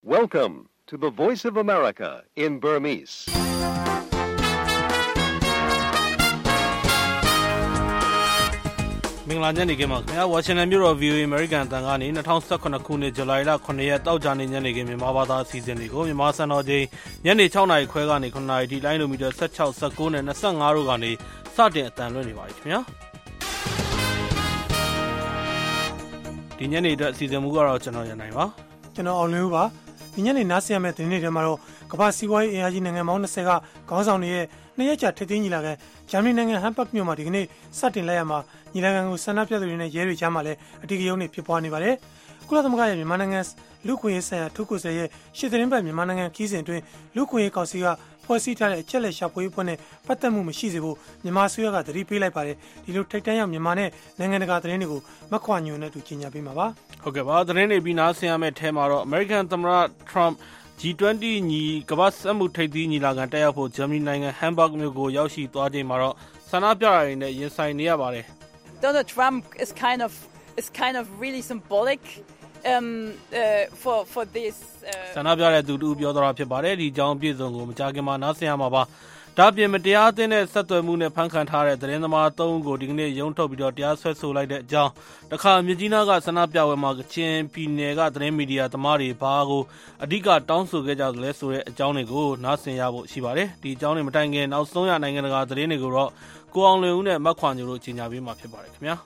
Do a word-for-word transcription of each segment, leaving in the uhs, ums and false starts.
Welcome to the Voice of America in Burmese. ။မင်္ဂလာညနေခင်းပါခင်ဗျာ Washington မြို့တော် ဗီအိုအေ American အသံကနေ၂၀၁၇ခုနှစ်ဇူလိုင်လခုနှစ်ရက်တောက်ကြနေညနေခင်းမြန်မာဘာသာအစီအစဉ်တွေကိုမြန်မာစံတော်ချိန်ညနေ၆နာရီခွဲကနေခုနှစ်နာရီထိလိုင်းလိုမီတာ၁၆ ၁၉နဲ့၂၅တို့ကနေစတင်အသံလွှင့်နေပါပြီခင်ဗျာ။ဒီညနေအတွက်အစီအစဉ်မူကတော့ကျွန်တော်ရနိုင်ပါကျွန်တော်အောင်လင်းဦးပါဒီညနေနားဆင်ရမယ့်ဒီနေ့ထဲမှာတော့ကမ္ဘာစီးပွားရေးအင်အားကြီးနိုင်ငံပေါင်း၂၀ကခေါင်းဆောင်တွေရဲ့နှစ်ရက်ကြာထိပ်သီးညီလာခံဂျာမနီနိုင်ငံဟမ်ဘတ်မြို့မှာဒီကနေ့စတင်လိုက်ရမှာညီလာခံကိုဆန္ဒပြသူတွေနဲ့ရဲတွေကြားမှာလည်းအဓိကရုဏ်းတွေဖြစ်ပွားနေပါတယ်ကုလသမဂ္ဂရဲ့မြန်မာနိုင်ငံလူ့ခွင့်ရေးဆိုင်ရာထုကိုဆယ်ရဲ့ရှစ်သတင်းပတ်မြန်မာနိုင်ငံခီးစဉ်အတွင်းလူ့ခွင့်ရေးကောင်စီကဖွဲ့စည်းထားတဲ့အချက်လက်ရှာဖွေးအဖွဲ့နဲ့ပတ်သက်မှုမရှိစေဖို့မြန်မာအစိုးရကသတိပေးလိုက်ပါတယ်ဒီလိုထိပ်တန်းရောက်မြန်မာနဲ့နိုင်ငံတကာသတင်းတွေကိုမခွာညွန်နဲ့တူကြီးညာပေးမှာပါဟုတ်ကဲ့ပါသတင်းတွေပြီးနားဆင်ရမယ့်အဲမှာတော့ American သမ္မတ Trumpဂျီ၂၀ ညီကမ္ဘာစက်မှုထိပ်သီးညီလာခံတက်ရောက်ဖို့ဂျာမနီနိုင်ငံဟမ်ဘတ်မြို့ကိုရောက်ရှိသွားချိန်မှာတော့ဆန္ဒပြတာတွေနဲ့ရင်ဆိုင်နေရပါတယ် Donald Trump is kind of is kind of really symbolic um uh for for this ဆန္ဒပြတဲ့သူတူပြောသွားတာဖြစ်ပါတယ်ဒီအကြောင်းပြည့်စုံကိုမကြာခင်မှာနားဆင်ရမှာပါဒါပြင်မတရားအသင်းနဲ့ဆက်သွယ်မှုနဲ့ဖမ်းခံထားတဲ့သတင်းသမား၃ဦးကိုဒီကနေ့ရုံးထုတ်ပြီးတော့တရားစွဲဆိုလိုက်တဲ့အကြောင်းတခါမြကြီးနားကဆန္ဒပြပွဲမှာကချင်ပြည်နယ်ကသတင်းမီဒီယာသမားတွေဘာကိုအဓိကတောင်းဆိုခဲ့ကြသလဲဆိုတဲ့အကြောင်းတွေကိုနားဆင်ရဖို့ရှိပါတယ်ဒီအကြောင်းတွေမတိုင်ခင်နောက်ဆုံးရနိုင်ငံတကာသတင်းတွေကိုတော့ကိုအောင်လွင်ဦးနဲ့မတ်ခွာညိုတို့ကြီးညာပေးမှာဖြစ်ပါတယ်ခင်ဗျာ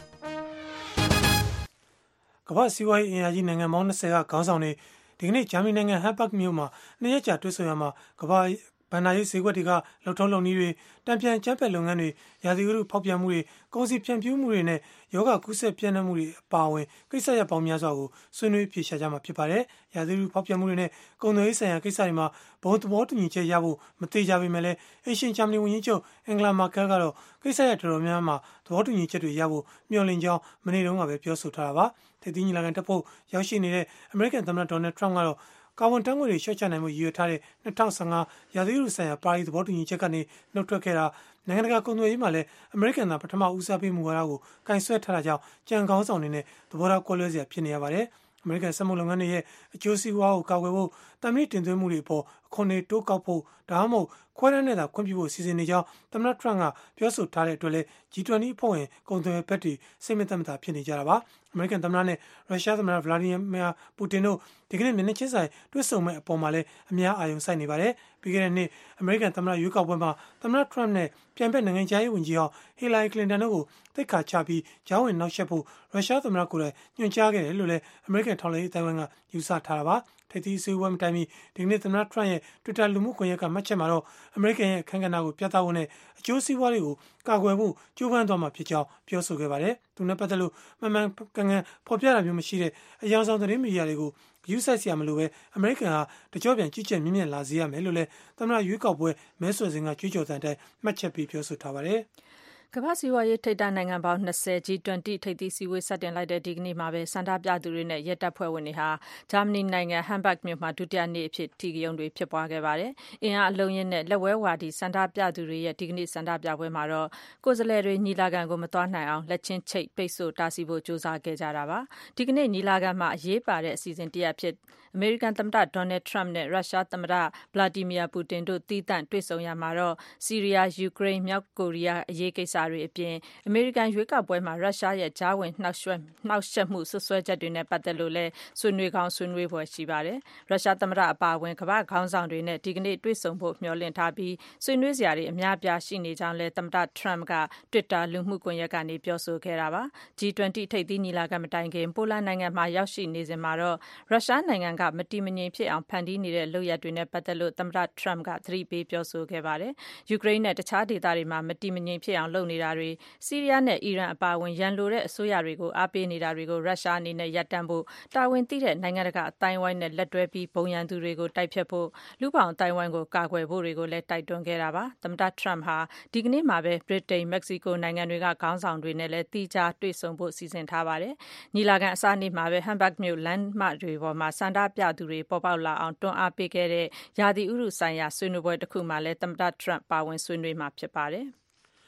ကမ္ဘာစီးပွားရေးအင်အားကြီးနိုင်ငံပေါင်း၂၀ကခေါင်းဆောင်တွေဒီကနေ့ဂျာမနီနိုင်ငံဟမ်ဘတ်မြို့မှာနှစ်ရက်ကြာတွေ့ဆုံရမှာကမ္ဘာဘဏ္ဍာရေးဈေးကွက်တွေကလှုပ်ထုံးလုပ်နည်းတွေတံပြန်ကျန်းဖက်လုပ်ငန်းတွေရာသီဥတုဖောက်ပြန်မှုတွေကုန်စည်ဖြန့်ဖြူးမှုတွေနဲ့ယောဂကုသပြန့်နှံ့မှုတွေအပါအဝင်ကိစ္စရပ်ပေါင်းများစွာကိုဆွေးနွေးပြေရှာကြမှာဖြစ်ပါတယ်။ရာသီဥတုဖောက်ပြန်မှုတွေနဲ့ကုန်သွယ်ရေးဆိုင်ရာကိစ္စတွေမှာဘုံသဘောတူညီချက်ရဖို့မသေးကြပေမဲ့လည်းအေရှင်ဂျာမနီဝန်ကြီးချုပ်အင်္ဂလာမာကယ်ကတော့ကိစ္စရပ်တော်တော်များများမှာသဘောတူညီချက်တွေရဖို့မျှော်လင့်ကြောင်းမနေ့တုန်းကပဲပြောဆိုထားတာပါ။ထိပ်သီးညီလာခံတက်ဖို့ရောက်ရှိနေတဲ့အမေရိကန်သမ္မတဒေါ်နယ်ထရမ့်ကတော့ကာဗွန်တန်းငွေတွေလျှော့ချနိုင်မှုရည်ရွယ်ထားတဲ့၂၀၁၅ရာသီဥတုဆိုင်ရာပါရီသဘောတူညီချက်ကနေနှုတ်ထွက်ခဲ့တာနိုင်ငံတကာကုန်သွယ်ရေးမှာလည်းအမေရိကန်ကပထမဦးစားပေးမှုဝါဒကိုကင်ဆွဲထားတာကြောင့်ကြံကောင်းဆောင်တွေနဲ့သဘောထားကွဲလွဲစရာဖြစ်နေရပါတယ်အမေရိကန်စက်မှုလုပ်ငန်းတွေရဲ့အကျိုးစီးပွားကိုကာကွယ်ဖို့တမန်တင်သွင်းမှုတွေပေါ်အခွန်တွေတိုးကောက်ဖို့ဒါမှမဟုတ်ခွဲတမ်းနဲ့သာခွင့်ပြုဖို့စီစဉ်နေကြောင်းသမ္မတထရမ့်ကပြောဆိုထားတဲ့အတွက်လည်း ဂျီ၂၀ အဖွဲ့ဝင်ကုန်သွယ်ဘက်တွေစိတ်မသက်မသာဖြစ်နေကြတာပါအမေရိကန်သမ္မတနဲ့ရုရှားသမ္မတဗလာဒီမီယာပူတင်တို့ဒီကနေ့မျက်နှာချင်းဆိုင်တွေ့ဆုံမဲ့အပေါ်မှာလည်းအများအာရုံစိုက်နေပါတယ်ပြီးခဲ့တဲ့နှစ်အမေရိကန်သမ္မတရွေးကောက်ပွဲမှာသမ္မတထရမ့်နဲ့ပြိုင်ဘက်နိုင်ငံခြားရေးဝန်ကြီးဟောင်းဟီလာရီကလင်တန်တို့ကိုသိက္ခာချပြီးဂျောင်းဝင်နောက်ဆက်ဖို့ရုရှားသမ္မတကိုလည်းညွှန်ကြားခဲ့တယ်လို့လည်းအမေရိကန်ထောက်လှမ်းရေးအတိုင်းအဝန်ကယူဆထားတာပါထိပ်သီးစည်းဝေးမတိုင်မီဒီနေ့သမ္မတထရမ့်ရဲ့ Twitter လူမှုကွန်ရက်ကမှတ်ချက်မှာတော့အမေရိကန်ရဲ့အခမ်းအနားကိုပြသဖို့နဲ့အကျိုးစီးပွားတွေကိုကာကွယ်ဖို့ကြိုးပမ်းသွားမှာဖြစ်ကြောင်းပြောဆိုခဲ့ပါတယ်။သူနဲ့ပတ်သက်လို့မှန်မှန်ကန်ကန်ဖော်ပြတာမျိုးမရှိတဲ့အယောင်ဆောင်သတင်းမီဒီယာတွေကိုယူဆစရာမလိုပဲအမေရိကန်ဟာတကြောပြန်ကြီးကျယ်မြင့်မြတ်လာစေရမယ်လို့လည်းသမ္မတရွေးကောက်ပွဲမဲဆွယ်စဉ်ကကြွေးကြော်တဲ့အတိုင်းမှတ်ချက်ပေးပြောဆိုထားပါတယ်။ကမ္ဘာစီးပွားရေးထိပ်တန်းနိုင်ငံပေါင်း၂၀ ဂျီ၂၀ ထိပ်သီးစည်းဝေးစတင်လိုက်တဲ့ဒီကနေ့မှာပဲစန္ဒပြသူတွေနဲ့ရဲတပ်ဖွဲ့ဝင်တွေဟာဂျာမနီနိုင်ငံဟမ်ဘတ်မြို့မှာဒုတိယနေ့အဖြစ်ထီကရုံတွေဖြစ်ပွားခဲ့ပါတယ်။အင်အားအလုံးရင်းနဲ့လက်ဝဲဝါဒီစန္ဒပြသူတွေရဲ့ဒီကနေ့စန္ဒပြပွဲမှာတော့ကိုယ်စားလှယ်တွေညီလာခံကိုမသွားနိုင်အောင်လက်ချင်းချိတ်ပိတ်ဆို့တားဆီးဖို့ကြိုးစားခဲ့ကြတာပါ။ဒီကနေ့ညီလာခံမှာအရေးပါတဲ့အစီအစဉ်တစ်ရပ်ဖြစ်အမေရိကန်သမ္မတဒေါ်နယ်ထရမ့်နဲ့ရုရှားသမ္မတဗလာဒီမီယာပူတင်တို့တီးတန့်တွေ့ဆုံရမှာတော့ဆီးရီးယားယူကရိန်းမြောက်ကိုရီးယားအရေးကိစ္စတွေအပြင်အမေရိကန်ရွေးကောက်ပွဲမှာရုရှားရဲ့ကြားဝင်နှောက်ယှက်နှောက်ယှက်မှုဆွဆွဲချက်တွေနဲ့ပတ်သက်လို့လည်းဆွေးနွေးကောင်းဆွေးနွေးဖွယ်ရှိပါတယ်။ရုရှားသမ္မတအပါအဝင်ကမ္ဘာခေါင်းဆောင်တွေနဲ့ဒီကနေ့တွေ့ဆုံဖို့မျှော်လင့်ထားပြီးဆွေးနွေးစရာတွေအများအပြားရှိနေကြောင်းလည်းသမ္မတထရမ့်က Twitter လူမှုကွန်ရက်ကနေပြောဆိုခဲ့တာပါ။ ဂျီ၂၀ ထိပ်သီးညီလာခံမတိုင်ခင်ပိုလန်နိုင်ငံမှာရောက်ရှိနေစဉ်မှာတော့ရုရှားနိုင်ငံကမတည်မငြိမ်ဖြစ်အောင်ဖန်တီးနေတဲ့လုပ်ရပ်တွေနဲ့ပတ်သက်လို့သမ္မတထရမ့်ကသတိပေးပြောဆိုခဲ့ပါတယ်။ယူကရိန်းနဲ့တခြားဒေသတွေမှာမတည်မငြိမ်ဖြစ်အောင်လုပ်နေတာတွေဆီးရီးယားနဲ့အီရန်အပါအဝင်ရန်လိုတဲ့အစိုးရတွေကိုအားပေးနေတာတွေကိုရုရှားအနေနဲ့ရပ်တန့်ဖို့တာဝန်သိတဲ့နိုင်ငံတကာအတိုင်းအဝိုင်းနဲ့လက်တွဲပြီးဘုံရန်သူတွေကိုတိုက်ဖျက်ဖို့လူ့ဘောင်အတိုင်းအဝိုင်းကိုကာကွယ်ဖို့တွေကိုလည်းတိုက်တွန်းခဲ့တာပါသမ္မတထရမ့်ဟာဒီကနေ့မှာပဲဗြိတိန်မက္ကဆီကိုနိုင်ငံတွေကခေါင်းဆောင်တွေနဲ့လည်းတီးခြားတွေ့ဆုံဖို့စီစဉ်ထားပါတယ်ညီလာခံအစနေ့မှာပဲဟမ်ဘတ်မြို့လမ်းမတွေပေါ်မှာစန္ဒပြသူတွေပေါ်ပေါက်လာအောင်တွန်းအားပေးခဲ့တဲ့ရာသီဥတုဆိုင်ရာဆွေးနွေးပွဲတစ်ခုမှာလည်းသမ္မတထရမ့်ပါဝင်ဆွေးနွေးမှာဖြစ်ပါတယ်အ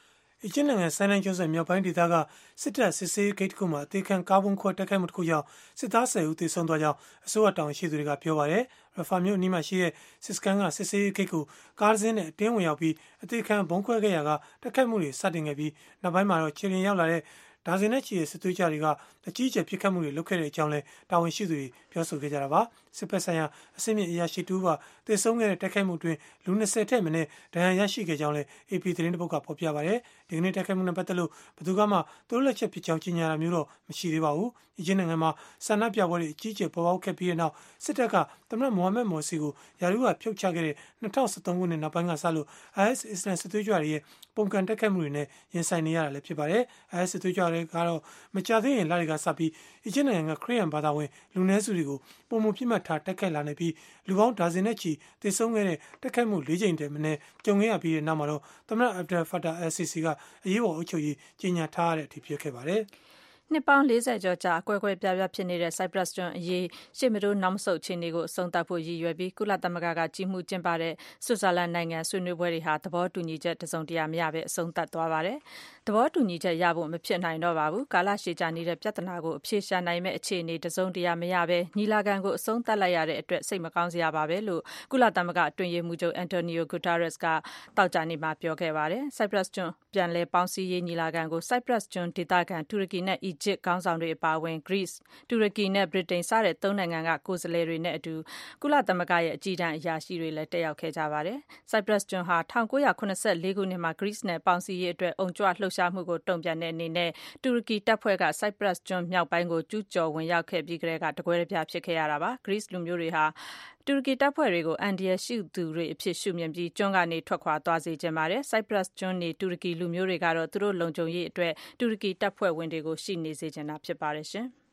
အီဂျစ်နိုင်ငံဆိုင်းနိုင်းကျွန်းဆွယ်မြောက်ပိုင်းဒေသကစစ်တပ်စစ်ဆေးဂိတ်တစ်ခုမှာအသေးခံကားဘုံခွဲတိုက်ခိုက်မှုတစ်ခုကြောင့်စစ်သားဆယ်ဦးသေဆုံးသွားကြောင်းအစိုးရတာဝန်ရှိသူတွေကပြောပါတယ်။ရဖာမြို့အနီးမှာရှိတဲ့စစ်စခန်းကစစ်ဆေးဂိတ်ကိုကားတစ်စင်းနဲ့အတင်းဝင်ရောက်ပြီးအသေးခံဘုံခွဲခဲ့ရာကတိုက်ခိုက်မှုတွေစတင်ခဲ့ပြီးနောက်ပိုင်းမှာတော့ခြေလျင်ရောက်လာတဲ့ဒါဇင်နဲ့ချီတဲ့စစ်သွေးကြတွေကအကြီးအကျယ်ပစ်ခတ်မှုတွေလုပ်ခဲ့တဲ့အကြောင်းလည်းတာဝန်ရှိသူတွေပြောဆိုခဲ့ကြတာပါစစ်ဖက်ဆိုင်ရာအစိမ့်မြင့်အရာရှိတူကသေဆုံးခဲ့တဲ့တိုက်ခိုက်မှုအတွင်းလူ၂၀ထက်မနည်းဒဏ်ရာရရှိခဲ့ကြောင်းလည်း အေပီ သတင်းတစ်ပုဒ်ကဖော်ပြပါတယ်ဒီကနေ့တိုက်ခိုက်မှုနဲ့ပတ်သက်လို့ဘယ်သူမှသူတို့လက်ချက်ဖြစ်ကြောင်းကြေညာတာမျိုးတော့မရှိသေးပါဘူးအီဂျစ်နိုင်ငံမှာဆန္ဒပြပွဲတွေအကြီးအကျယ်ပေါ်ပေါက်ခဲ့ပြီးတဲ့နောက်စစ်တပ်ကသမ္မတမိုဟာမက်မော်စီကိုယာရုကဖြုတ်ချခဲ့တဲ့၂၀၁၃ခုနှစ်နောက်ပိုင်းကစလို့ အိုင်အက်စ် အစ္စလာမ်စစ်သွေးကြွတွေရဲ့ပုံကန်တိုက်ခိုက်မှုတွေနဲ့ရင်ဆိုင်နေရတာလည်းဖြစ်ပါတယ် အိုင်အက်စ် စစ်သွေးကြွတွေကတော့မကြာသေးခင်လတွေကစပြီးအီဂျစ်နိုင်ငံကခရစ်ယာန်ဘာသာဝင်လူနည်းစုတွေကိုပုံမှုပြစ်မှတ်ထားတိုက်ခိုက်လာနေပြီးလူပေါင်းဒါဇင်နဲ့ချီသေဆုံးခဲ့တဲ့တိုက်ခိုက်မှု၄ကြိမ်တည်းမင်းကြုံခဲ့ရပြီးတဲ့နောက်မှာတော့သမ္မတအဗ်ဒယ်ဖတ်တာအယ်ဆီစီကအရေးပေါ်အုပ်ချုပ်ရေးကြေညာထားရတဲ့အထိဖြစ်ခဲ့ပါတယ်နှစ်ပေါင်း၄၀ကျော်ကြာကွဲကွဲပြားပြားဖြစ်နေတဲ့ Cyprus ကျွန်းအရေးရှေ့မတိုးနောက်မဆုတ်အခြေအနေကိုအဆုံးသတ်ဖို့ရည်ရွယ်ပြီးကုလသမဂ္ဂကကြီးမှုကျင်းပတဲ့ဆွစ်ဇာလန်နိုင်ငံဆွေးနွေးပွဲတွေဟာသဘောတူညီချက်တစုံတရာမရဘဲအဆုံးသတ်သွားပါတယ်။သဘောတူညီချက်ရဖို့မဖြစ်နိုင်တော့ပါဘူး။ကာလရှည်ကြာနေတဲ့ပြဿနာကိုအဖြေရှာနိုင်မဲ့အခြေအနေတစုံတရာမရဘဲညီလာခံကိုအဆုံးသတ်လိုက်ရတဲ့အတွက်စိတ်မကောင်းစရာပါပဲလို့ကုလသမဂ္ဂအတွင်းရေးမှူးချုပ် Antonio Guterres ကတောက်ကြနေမှာပြောခဲ့ပါတယ်။ Cyprus ကျွန်းပြန်လည်ပေါင်းစည်းရေးညီလာခံကို Cyprus ကျွန်းဒေသခံတူရကီနဲ့အီဂျစ်ခေါင်းဆောင်တွေအပါအဝင် Greece တူရကီနဲ့ဗြိတိန်စတဲ့သုံးနိုင်ငံကကိုယ်စားလှယ်တွေနဲ့အတူကုလသမဂ္ဂရဲ့အကြီးတန်းအရာရှိတွေလည်းတက်ရောက်ခဲ့ကြပါတယ်။ Cyprus ကျွန်းဟာ၁၉၇၄ခုနှစ်မှာ Greece နဲ့ပေါင်းစည်းရေးအတွက်အုံကြွလှုပ်ရှားမှုကိုတုံ့ပြန်တဲ့အနေနဲ့တူရကီတပ်ဖွဲ့က Cyprus ကျွန်းမြောက်ပိုင်းကိုကျူးကျော်ဝင်ရောက်ခဲ့ပြီးကတည်းကတကွဲတပြားဖြစ်ခဲ့ရတာပါ။ Greece လူမျိုးတွေဟာတူရကီတပ်ဖွဲ့တွေကိုအန္တရာယ်ရှိသူတွေအဖြစ်ရှုမြင်ပြီးကျွန်းကနေထွက်ခွာသွားစေချင်ပါတယ်။ Cyprus ကျွန်းနေတူရကီလူမျိုးတွေကတော့သူတို့လုံခြုံရေးအတွက်တူရကီတပ်ဖွဲ့ဝင်တွေကိုရှိနေစေချင်တာဖြစ်ပါတယ်ရှင်။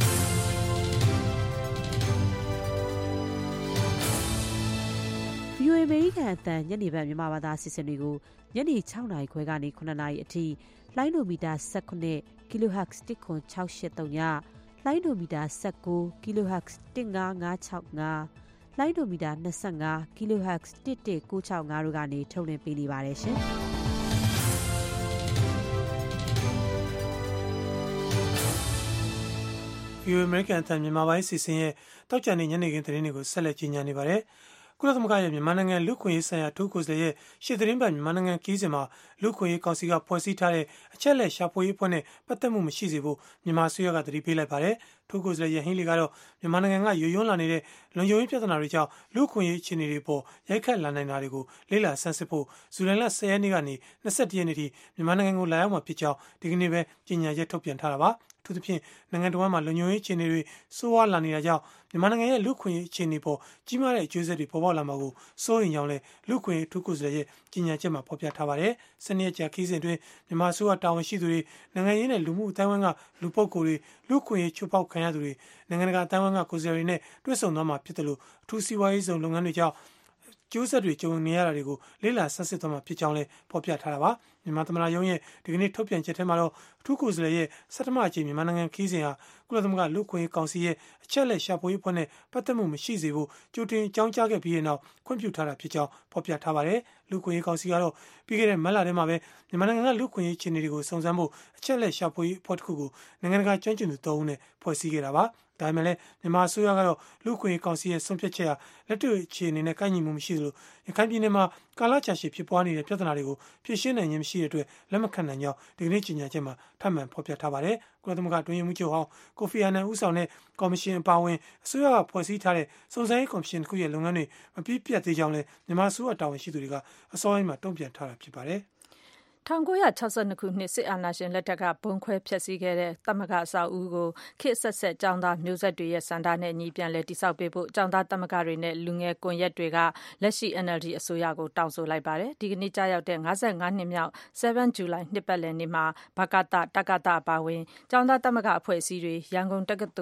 ဗီအိုအေ အမေရိကန်အသံညနေပိုင်းမြန်မာဘာသာအစီအစဉ်တွေကိုညနေ၆နာရီခွဲကနေ၇နာရီအထိလိုင်းဒိုမီတာ၁၈ kHz တစ်ခွန်၆၈၃ညလိုင်းဒိုမီတာ၁၉ kHz တစ်၅၅၆၅လိုင်းဒိုမီတာ၂၅ kHz တစ်၁၉၆၅တို့ကနေထုတ်လွှင့်ပေးနေပါတယ်ရှင်။ဗီအိုအေ အမေရိကန်အသံမြန်မာပိုင်းအစီအစဉ်ရဲ့တောက်ကြနေညနေခင်းသတင်းတွေကိုဆက်လက်ကြီးညာနေပါတယ်။ကုလသမဂ္ဂရဲ့မြန်မာနိုင်ငံလူ့ခွင့်ရေးဆိုင်ရာအထူးကိုယ်စားလှယ်ရဲ့ရှေ့သတင်းပတ်မြန်မာနိုင်ငံခီးစဉ်မှာလူ့ခွင့်ရေးကောင်စီကဖွဲ့စည်းထားတဲ့အချက်လက်ရှာဖွေရေးအဖွဲ့နဲ့ပတ်သက်မှုမရှိစေဖို့မြန်မာအစိုးရကတတိပေးလိုက်ပါတယ်။ထူးကိုယ်စားလှယ်ရဟင်းလီကတော့မြန်မာနိုင်ငံကယွယွန်းလာနေတဲ့လုံခြုံရေးပြဿနာတွေကြောင့်လူ့ခွင့်ရေးအခြေအနေတွေပေါ်ရိုက်ခတ်လာနိုင်တာတွေကိုလေ့လာဆန်းစစ်ဖို့ဇူလိုင်လ၁၀ရက်နေ့ကနေ၂၁ရက်နေ့ထိမြန်မာနိုင်ငံကိုလာရောက်မှာဖြစ်ကြောင်းဒီကနေ့ပဲကြေညာချက်ထုတ်ပြန်ထားတာပါ။အထူးသဖြင့်နိုင်ငံတော်မှာလုံခြုံရေးအခြေအနေတွေစိုးဝါးလာနေတာကြောင့်မြန်မာနိုင်ငံရဲ့လူ့ခွင့်ရေးအခြေအနေပေါ်ကြီးမားတဲ့အကျိုးဆက်တွေပေါ်ပေါက်လာမှာကိုစိုးရိမ်ကြောင်းလည်းလူ့ခွင့်ရေးအထူးကိုယ်စားလှယ်ရဲ့ကြေညာချက်မှာဖော်ပြထားပါတယ်။စနေရက်ကြာခီးစဉ်အတွင်းမြန်မာအစိုးရတာဝန်ရှိသူတွေနိုင်ငံရေးနဲ့လူမှုအတိုင်းအဝန်းကလူပုဂ္ဂိုလ်တွေလူ့ခွင့်ရေးချိုးဖောက်ခံရသူတွေနိုင်ငံတကာအတိုင်းအဝန်းကကိုယ်စားလှယ်တွေနဲ့တွေ့ဆုံသွားမှာဖြစ်တယ်လို့အထူးစီးပွားရေးဆောင်လုပ်ငန်းတွေကြောင့်ကျိုးဆက်တွေကြုံနေရတာတွေကိုလေ့လာဆန်းစစ်သွားမှာဖြစ်ကြောင်းလည်းဖော်ပြထားတာပါမြန်မာသမ္မတရုံးရဲ့ဒီကနေ့ထုတ်ပြန်ချက်ထဲမှာတော့အထူးကိုယ်စားလှယ်ရဲ့စက်တမအကြိမ်မြန်မာနိုင်ငံခီးစဉ်ဟာကုလသမဂ္ဂလူ့ခွင့်ရေးကောင်စီရဲ့အချက်လက်ရှာဖွေရေးအဖွဲ့နဲ့ပတ်သက်မှုမရှိစေဖို့ကြိုတင်ကြောင်းကြားခဲ့ပြီးတဲ့နောက်ခွင့်ပြုထားတာဖြစ်ကြောင်းဖော်ပြထားပါတယ်လူ့ခွင့်ရေးကောင်စီကတော့ပြီးခဲ့တဲ့မတ်လထဲမှာပဲမြန်မာနိုင်ငံကလူ့ခွင့်ရေးအခြေအနေတွေကိုစုံစမ်းဖို့အချက်လက်ရှာဖွေရေးအဖွဲ့တစ်ခုကိုနိုင်ငံတကာကျွမ်းကျင်သူသုံးဦးနဲ့ဖွဲ့စည်းခဲ့တာပါဒါပေမဲ့လည်းမြန်မာအစိုးရကတော့လူ့ခွင့်ရေးကောင်စီရဲ့ဆုံးဖြတ်ချက်ဟာလက်တွေ့အခြေအနေနဲ့ကိုက်ညီမှုမရှိသလိုရခိုင်ပြည်နယ်မှာကာလကြာရှည်ဖြစ်ပွားနေတဲ့ပြဿနာတွေကိုဖြေရှင်းနိုင်ခြင်းမရှိတဲ့အတွက်လက်မခံနိုင်ကြောင်းဒီကနေ့ကြေညာချက်မှာထပ်မံဖော်ပြထားပါတယ်။ကုလသမဂ္ဂအတွင်းရေးမှူးချုပ်ဟောင်းကိုဖီအာနန်ဦးဆောင်တဲ့ကော်မရှင်အပါအဝင်အစိုးရကဖွဲ့စည်းထားတဲ့စုံစမ်းရေးကော်မရှင်တစ်ခုရဲ့လုပ်ငန်းတွေမပြီးပြတ်သေးကြောင်းလည်းမြန်မာအစိုးရတာဝန်ရှိသူတွေကအစောပိုင်းမှာတုံ့ပြန်ထားတာဖြစ်ပါတယ်။၁၉၆၂ခုနှစ်စစ်အာဏာရှင်လက်ထက်ကဘုံခွဲဖျက်ဆီးခဲ့တဲ့သမဂ္ဂအဆောက်အဦကိုခေတ်အဆက်ဆက်ကျောင်းသားမျိုးဆက်တွေရဲ့ဆန္ဒနဲ့ညီပြန်လည်တည်ဆောက်ပေးဖို့ကျောင်းသားသမဂ္ဂတွေနဲ့လူငယ်ကွန်ရက်တွေကလက်ရှိ အန်အယ်လ်ဒီ အစိုးရကိုတောင်းဆိုလိုက်ပါတယ်။ဒီကနေ့ကြာရောက်တဲ့၅၅နှစ်မြောက်7 July နှစ်ပတ်လည်နေ့မှာဘကသတကသအပါအဝင်ကျောင်းသားသမဂ္ဂအဖွဲ့အစည်းတွေရန်ကုန်တက္ကသိုလ်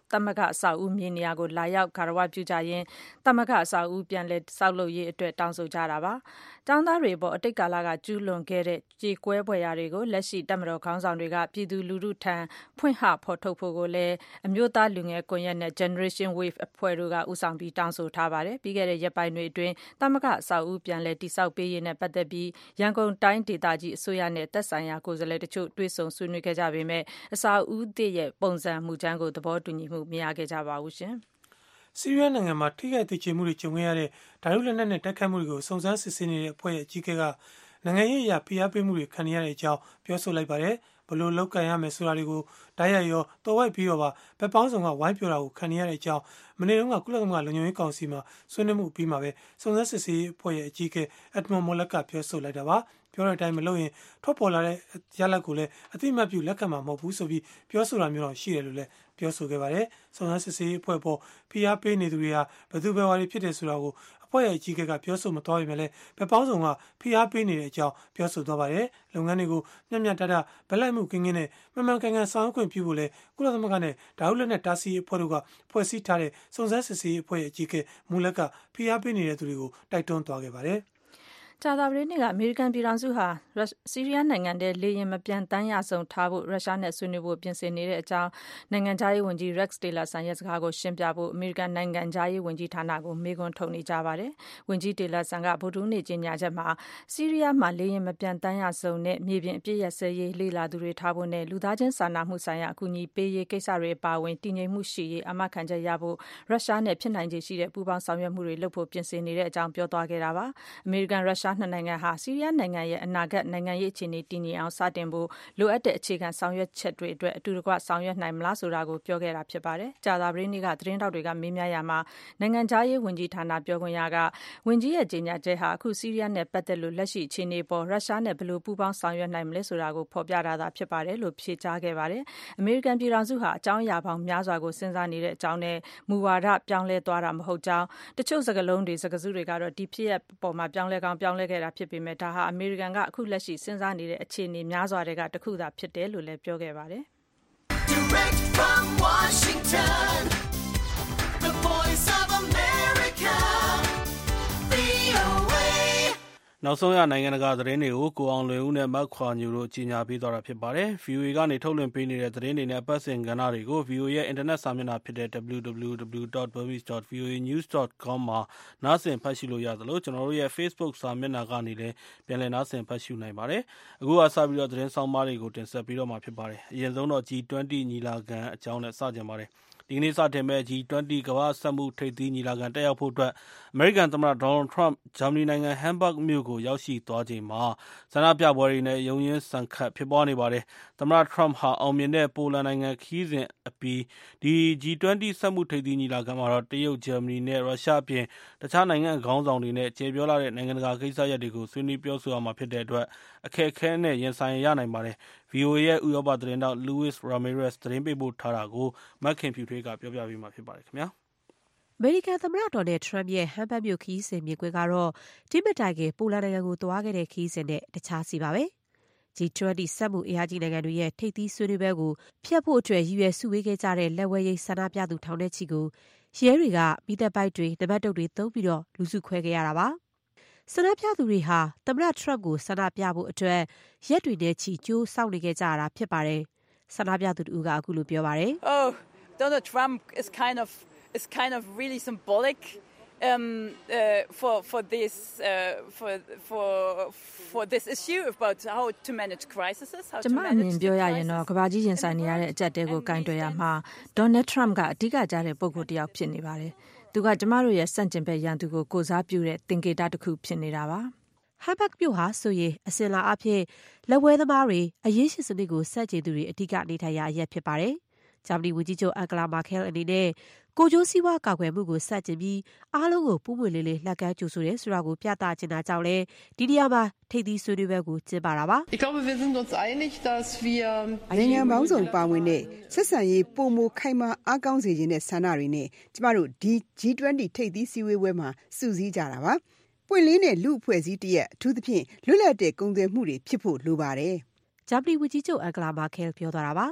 သမဂ္ဂအဆောက်အဦမြေနေရာကိုလာရောက်ဂါရဝပြုကြရင်းသမဂ္ဂအဆောက်အဦပြန်လည်ဆောက်လုပ်ရေးအတွက်တောင်းဆိုကြတာပါ။ကျောင်းသားတွေပေါ်အတိတ်ကာလကကျူးလွန်ခဲ့တဲ့ကြေကွဲဖွယ်ရာတွေကိုလက်ရှိတပ်မတော်ခေါင်းဆောင်တွေကပြည်သူလူထုထံဖွင့်ဟဖော်ထုတ်ဖို့ကိုလည်းအမျိုးသားလူငယ်ကွန်ရက်နဲ့ Generation Wave အဖွဲ့တို့ကဦးဆောင်ပြီးတောင်းဆိုထားပါတယ်။ပြီးခဲ့တဲ့ရက်ပိုင်းတွေအတွင်းသမဂ္ဂအဆောက်အဦပြန်လည်တည်ဆောက်ပေးရေးနဲ့ပတ်သက်ပြီးရန်ကုန်တိုင်းဒေသကြီးအစိုးရနဲ့သက်ဆိုင်ရာကိုယ်စားလှယ်တချို့တွေ့ဆုံဆွေးနွေးခဲ့ကြပေမဲ့အဆောက်အဦသစ်ရဲ့ပုံစံမူကြမ်းကိုသဘောတူညီမှုမရခဲ့ကြပါဘူးရှင်။ဆီးရီးယားနိုင်ငံမှာထိခိုက်သိမ်းကျမှုတွေကြုံခဲ့ရတဲ့ဓာတုလက်နက်နဲ့တိုက်ခိုက်မှုတွေကိုစုံစမ်းစစ်ဆေးနေတဲ့အဖွဲ့ရဲ့အကြီးအကဲကနိုင်ငံရေးအရာဖိအားပေးမှုတွေခံရတဲ့အကြောင်းပြောဆိုလိုက်ပါတယ်။ဘလို့လောက်ကန်ရမယ်ဆိုတာတွေကိုဓာတ်ရိုက်ရောတော်ဝိုက်ပြီးတော့ပါဗက်ပေါင်းဆောင်ကဝိုင်းပြောတာကိုခံရတဲ့အကြောင်းမနေ့တုန်းကကုလသမဂ္ဂလုံခြုံရေးကောင်စီမှာဆွေးနွေးမှုပြီးမှာပဲစုံစမ်းစစ်ဆေးအဖွဲ့ရဲ့အကြီးအကဲအက်ဒမွန်မိုလက်ကပြောဆိုလိုက်တာပါ။ပြောတဲ့အတိုင်းမလုပ်ရင်ထွက်ပေါ်လာတဲ့ရလဒ်ကိုလည်းအသိအမှတ်ပြုလက်ခံမှာမဟုတ်ဘူးဆိုပြီးပြောဆိုတာမျိုးတော့ရှိတယ်လို့လည်းပြောဆိုခဲ့ပါတယ်။စုံစမ်းစစ်ဆေးအဖွဲ့ပေါ်ဖိအားပေးနေသူတွေဟာဘယ်သူပဲဝါရီဖြစ်တယ်ဆိုတာကိုအဖွဲ့ရဲ့အကြီးအကဲကပြောဆိုမသွားပေမဲ့လည်းဗက်ပေါင်းဆောင်ကဖိအားပေးနေတဲ့အကြောင်းပြောဆိုသွားပါတယ်။လုပ်ငန်းတွေကိုမျှမျှတတဗလိုက်မှုကင်းကင်းနဲ့မှန်မှန်ကန်ကန်ဆောင်ရွက်ခွင့်ပြုဖို့လည်းကုလသမဂ္ဂနဲ့ဓာတ်လက်နဲ့တာစီအဖွဲ့တို့ကဖွဲ့စည်းထားတဲ့စုံစမ်းစစ်ဆေးအဖွဲ့ရဲ့အကြီးအကဲမူလက်ကဖိအားပေးနေတဲ့သူတွေကိုတိုက်တွန်းသွားခဲ့ပါတယ်။ကြာသပတေးနေ့ကအမေရိကန်ပြည်ထောင်စုဟာဆီးရီးယားနိုင်ငံထဲလေယာဉ်မပျံသန်းရဆုံးထားဖို့ရုရှားနဲ့ဆွေးနွေးဖို့ပြင်ဆင်နေတဲ့အကြောင်းနိုင်ငံခြားရေးဝန်ကြီး Rex Tillerson ရဲ့စကားကိုရှင်းပြဖို့အမေရိကန်နိုင်ငံခြားရေးဝန်ကြီးဌာနကိုမေးခွန်းထုတ်နေကြပါတယ်။ဝန်ကြီး Tillerson ကဗုဒ္ဓဟူးနေ့ကြေညာချက်မှာဆီးရီးယားမှာလေယာဉ်မပျံသန်းရဆုံးနဲ့မြေပြင်အပြစ်ရစဲရေးလေလာသူတွေထားဖို့နဲ့လူသားချင်းစာနာမှုဆိုင်ရာအကူအညီပေးရေးကိစ္စတွေအပါအဝင်တည်ငြိမ်မှုရှိရေးအမှခံချက်ရဖို့ရုရှားနဲ့ဖြစ်နိုင်ခြေရှိတဲ့ပူးပေါင်းဆောင်ရွက်မှုတွေလုပ်ဖို့ပြင်ဆင်နေတဲ့အကြောင်းပြောသွားခဲ့တာပါ။အမေရိကန်ရုရှားနှစ်နိုင်ငံဟာဆီးရီးယားနိုင်ငံရဲ့အနာဂတ်နိုင်ငံရေးအခြေအနေတည်ငြိမ်အောင်စတင်ဖို့လိုအပ်တဲ့အခြေခံဆောင်ရွက်ချက်တွေအတွက်အတူတကွဆောင်ရွက်နိုင်မလားဆိုတာကိုပြောခဲ့တာဖြစ်ပါတယ်။ကြာသပတေးနေ့ကသတင်းထောက်တွေကမေးမြန်းရာမှာနိုင်ငံခြားရေးဝန်ကြီးဌာနပြောခွင့်ရကဝန်ကြီးရဲ့ကြေညာချက်ဟာအခုဆီးရီးယားနဲ့ပတ်သက်လို့လက်ရှိအခြေအနေပေါ်ရုရှားနဲ့ဘယ်လိုပူးပေါင်းဆောင်ရွက်နိုင်မလဲဆိုတာကိုဖော်ပြတာသာဖြစ်ပါတယ်လို့ဖြေကြားခဲ့ပါတယ်။အမေရိကန်ပြည်ထောင်စုဟာအကြောင်းအရာပေါင်းများစွာကိုစဉ်းစားနေတဲ့အကြောင်းနဲ့မူဝါဒပြောင်းလဲသွားတာမဟုတ်ကြောင်းတချို့စကားလုံးတွေစကားစုတွေကတော့ဒီဖြစ်ရပ်ပေါ်မှာပြောင်းလဲကောင်းပြောင်းလဲခဲ့တာဖြစ်ပေမဲ့ဒါဟာအမေရိကန်ကအခုလက်ရှိစဉ်းစားနေတဲ့အခြေအနေများစွာတွေကတခုသာဖြစ်တယ်လို့လည်းပြောခဲ့ပါတယ်။ Direct from Washington, the Voice of America, ဗွီအိုအေနောက်ဆုံးရနိုင်ငံတကာသတင်းတွေကိုကိုအောင်လွင်ဦးနဲ့မတ်ခွာညူတို့ကြီးညာပေးသွားတာဖြစ်ပါတယ်။ ဗွီအိုအေကနေထုတ်လွှင့်ပေးနေတဲ့သတင်းတွေနဲ့ပတ်စင်ကဏ္ဍတွေကို ဗွီအိုအေရဲ့အင်တာနက်စာမျက်နှာဖြစ်တဲ့ ဒဘလျူ ဒဘလျူ ဒဘလျူ ဒတ် burmese ဒတ် ဗွီအိုအေ news ဒတ် com မှာနားဆင်ဖတ်ရှုလို့ရသလိုကျွန်တော်တို့ရဲ့ Facebook စာမျက်နှာကနေလည်းပြန်လည်နားဆင်ဖတ်ရှုနိုင်ပါတယ်။အခုကစပြီးတော့သတင်းဆောင်မတွေကိုတင်ဆက်ပေးတော့မှာဖြစ်ပါတယ်။အရင်ဆုံးတော့ ဂျီ ၂၀ ညီလာခံအကြောင်းနဲ့စကြင်ပါတယ်။ဒီကနေ့စတင်မဲ့ ဂျီ ၂၀ ကမ္ဘာ့စက်မှုထိပ်သီးညီလာခံတက်ရောက်ဖို့အတွက်အမေရိကန်သမ္မတဒေါ်နယ်ထရမ့်ဂျာမနီနိုင်ငံဟမ်ဘတ်မြို့ကိုရောက်ရှိသွားချိန်မှာဆန္ဒပြပွဲတွေနဲ့ရုန်းရင်းဆန်ခတ်ဖြစ်ပွားနေပါတယ်။သမ္မတထရမ့်ဟာအောင်မြင်တဲ့ပိုလန်နိုင်ငံခရီးစဉ်အပြီးဒီ ဂျီ ၂၀ စက်မှုထိပ်သီးညီလာခံမှာတော့တရုတ်ဂျာမနီနဲ့ရုရှားအပြင်တခြားနိုင်ငံခေါင်းဆောင်တွေနဲ့ကျေပြောလာတဲ့နိုင်ငံတကာကိစ္စရပ်တွေကိုဆွေးနွေးပြောဆိုရမှာဖြစ်တဲ့အတွက်အခက်အခဲနဲ့ရင်ဆိုင်ရနိုင်ပါတယ်။ ဗွီအိုအေရဲ့ဥရောပသတင်းတောက် Luis Ramirez သတင်းပေးပို့ထားတာကိုမတ်ခင်ဖြူထွေးကပြောပြပေးမှာဖြစ်ပါတယ်ခင်ဗျာ။အမေရိကန်သမ္မတဒေါ်နယ်ထရမ့်ရဲ့ဟမ်ဘတ်မြို့ခရီးစဉ်မြင်ကွင်းကတော့ဒီမတိုင်ခင်ပိုလန်နိုင်ငံကိုသွားခဲ့တဲ့ခရီးစဉ်နဲ့တခြားစီပါပဲ။ ဂျီ ၂၀ စက်မှုအင်အားကြီးနိုင်ငံတွေရဲ့ထိပ်သီးဆွေးနွေးပွဲကိုဖျက်ဖို့အတွက်ရည်ရွယ်စုဝေးခဲ့ကြတဲ့လက်ဝဲရိပ်ဆန္ဒပြသူထောင်ထဲချီကိုရဲတွေကမီးသတ်ပိုက်တွေနံပါတ်တုတ်တွေသုံးပြီးတော့လူစုခွဲခဲ့ရတာပါ။ဆန္ဒပြသူတွေဟာသမ္မတထရမ့်ကိုဆန္ဒပြဖို့အတွက်ရက်တွေနဲ့ချီကြိုးစောင့်နေခဲ့ကြရတာဖြစ်ပါတယ်။ဆန္ဒပြသူတို့ကအခုလိုပြောပါတယ်။ Oh, Donald Trump is kind of is kind of really symbolic um uh for for this uh for for for this issue about how to manage crises how to manage ကျမအမြင်ပြောရရင်တော့ကမ္ဘာကြီးရင်ဆိုင်နေရတဲ့အကြက်တဲကိုကင်တွယ်ရမှာဒေါ်နယ်ထရမ့်ကအဓိကကြားတဲ့ပုဂ္ဂိုလ်တစ်ယောက်ဖြစ်နေပါတယ်။သူကကျမတို့ရဲ့စန့်ကျင်ဘက်ရန်သူကိုကိုစားပြုတဲ့သင်္ကေတတစ်ခုဖြစ်နေတာပါ။ဟမ်ဘတ်မြို့ဟာဆိုရင်အစဉ်လာအဖြစ်လက်ဝဲသမားတွေအရေးရှိစနစ်ကိုစက်ကျေသူတွေအဓိကနေထိုင်ရာအရက်ဖြစ်ပါတယ်။ဂျာမနီဝန်ကြီးချုပ်အန်ဂလာမာကဲလ်အနေနဲ့ကိုကျိုးစည်းဝါးကာကွယ်မှုကိုစတင်ပြီးအားလုံးကိုပူးပွင့်လေးလေးလက်ကမ်းကြိုဆိုတယ်ဆိုတာကိုပြသချင်တာကြောင့်လဲဒီနေရာမှာထိပ်သီးဆွေးနွေးပွဲကိုကျင်းပတာပါ။ Ich glaube wir sind uns einig dass wir နိုင်ငံပေါင်းစုံပါဝင်တဲ့ဆက်ဆံရေးပုံမခိုင်မာအားကောင်းစေခြင်းနဲ့ဆန္ဒတွေနဲ့ကျမတို့ဒီ ဂျီ ၂၀ ထိပ်သီးစည်းဝေးပွဲမှာစုစည်းကြတာပါ။ပွင့်လင်းတဲ့လူအဖွဲ့အစည်းတရက်အထူးသဖြင့်လွတ်လပ်တဲ့ကုန်သွယ်မှုတွေဖြစ်ဖို့လိုပါတယ်။ဂျာမနီဝန်ကြီးချုပ်အန်ဂလာမာကဲလ်ပြောသွားတာပါ။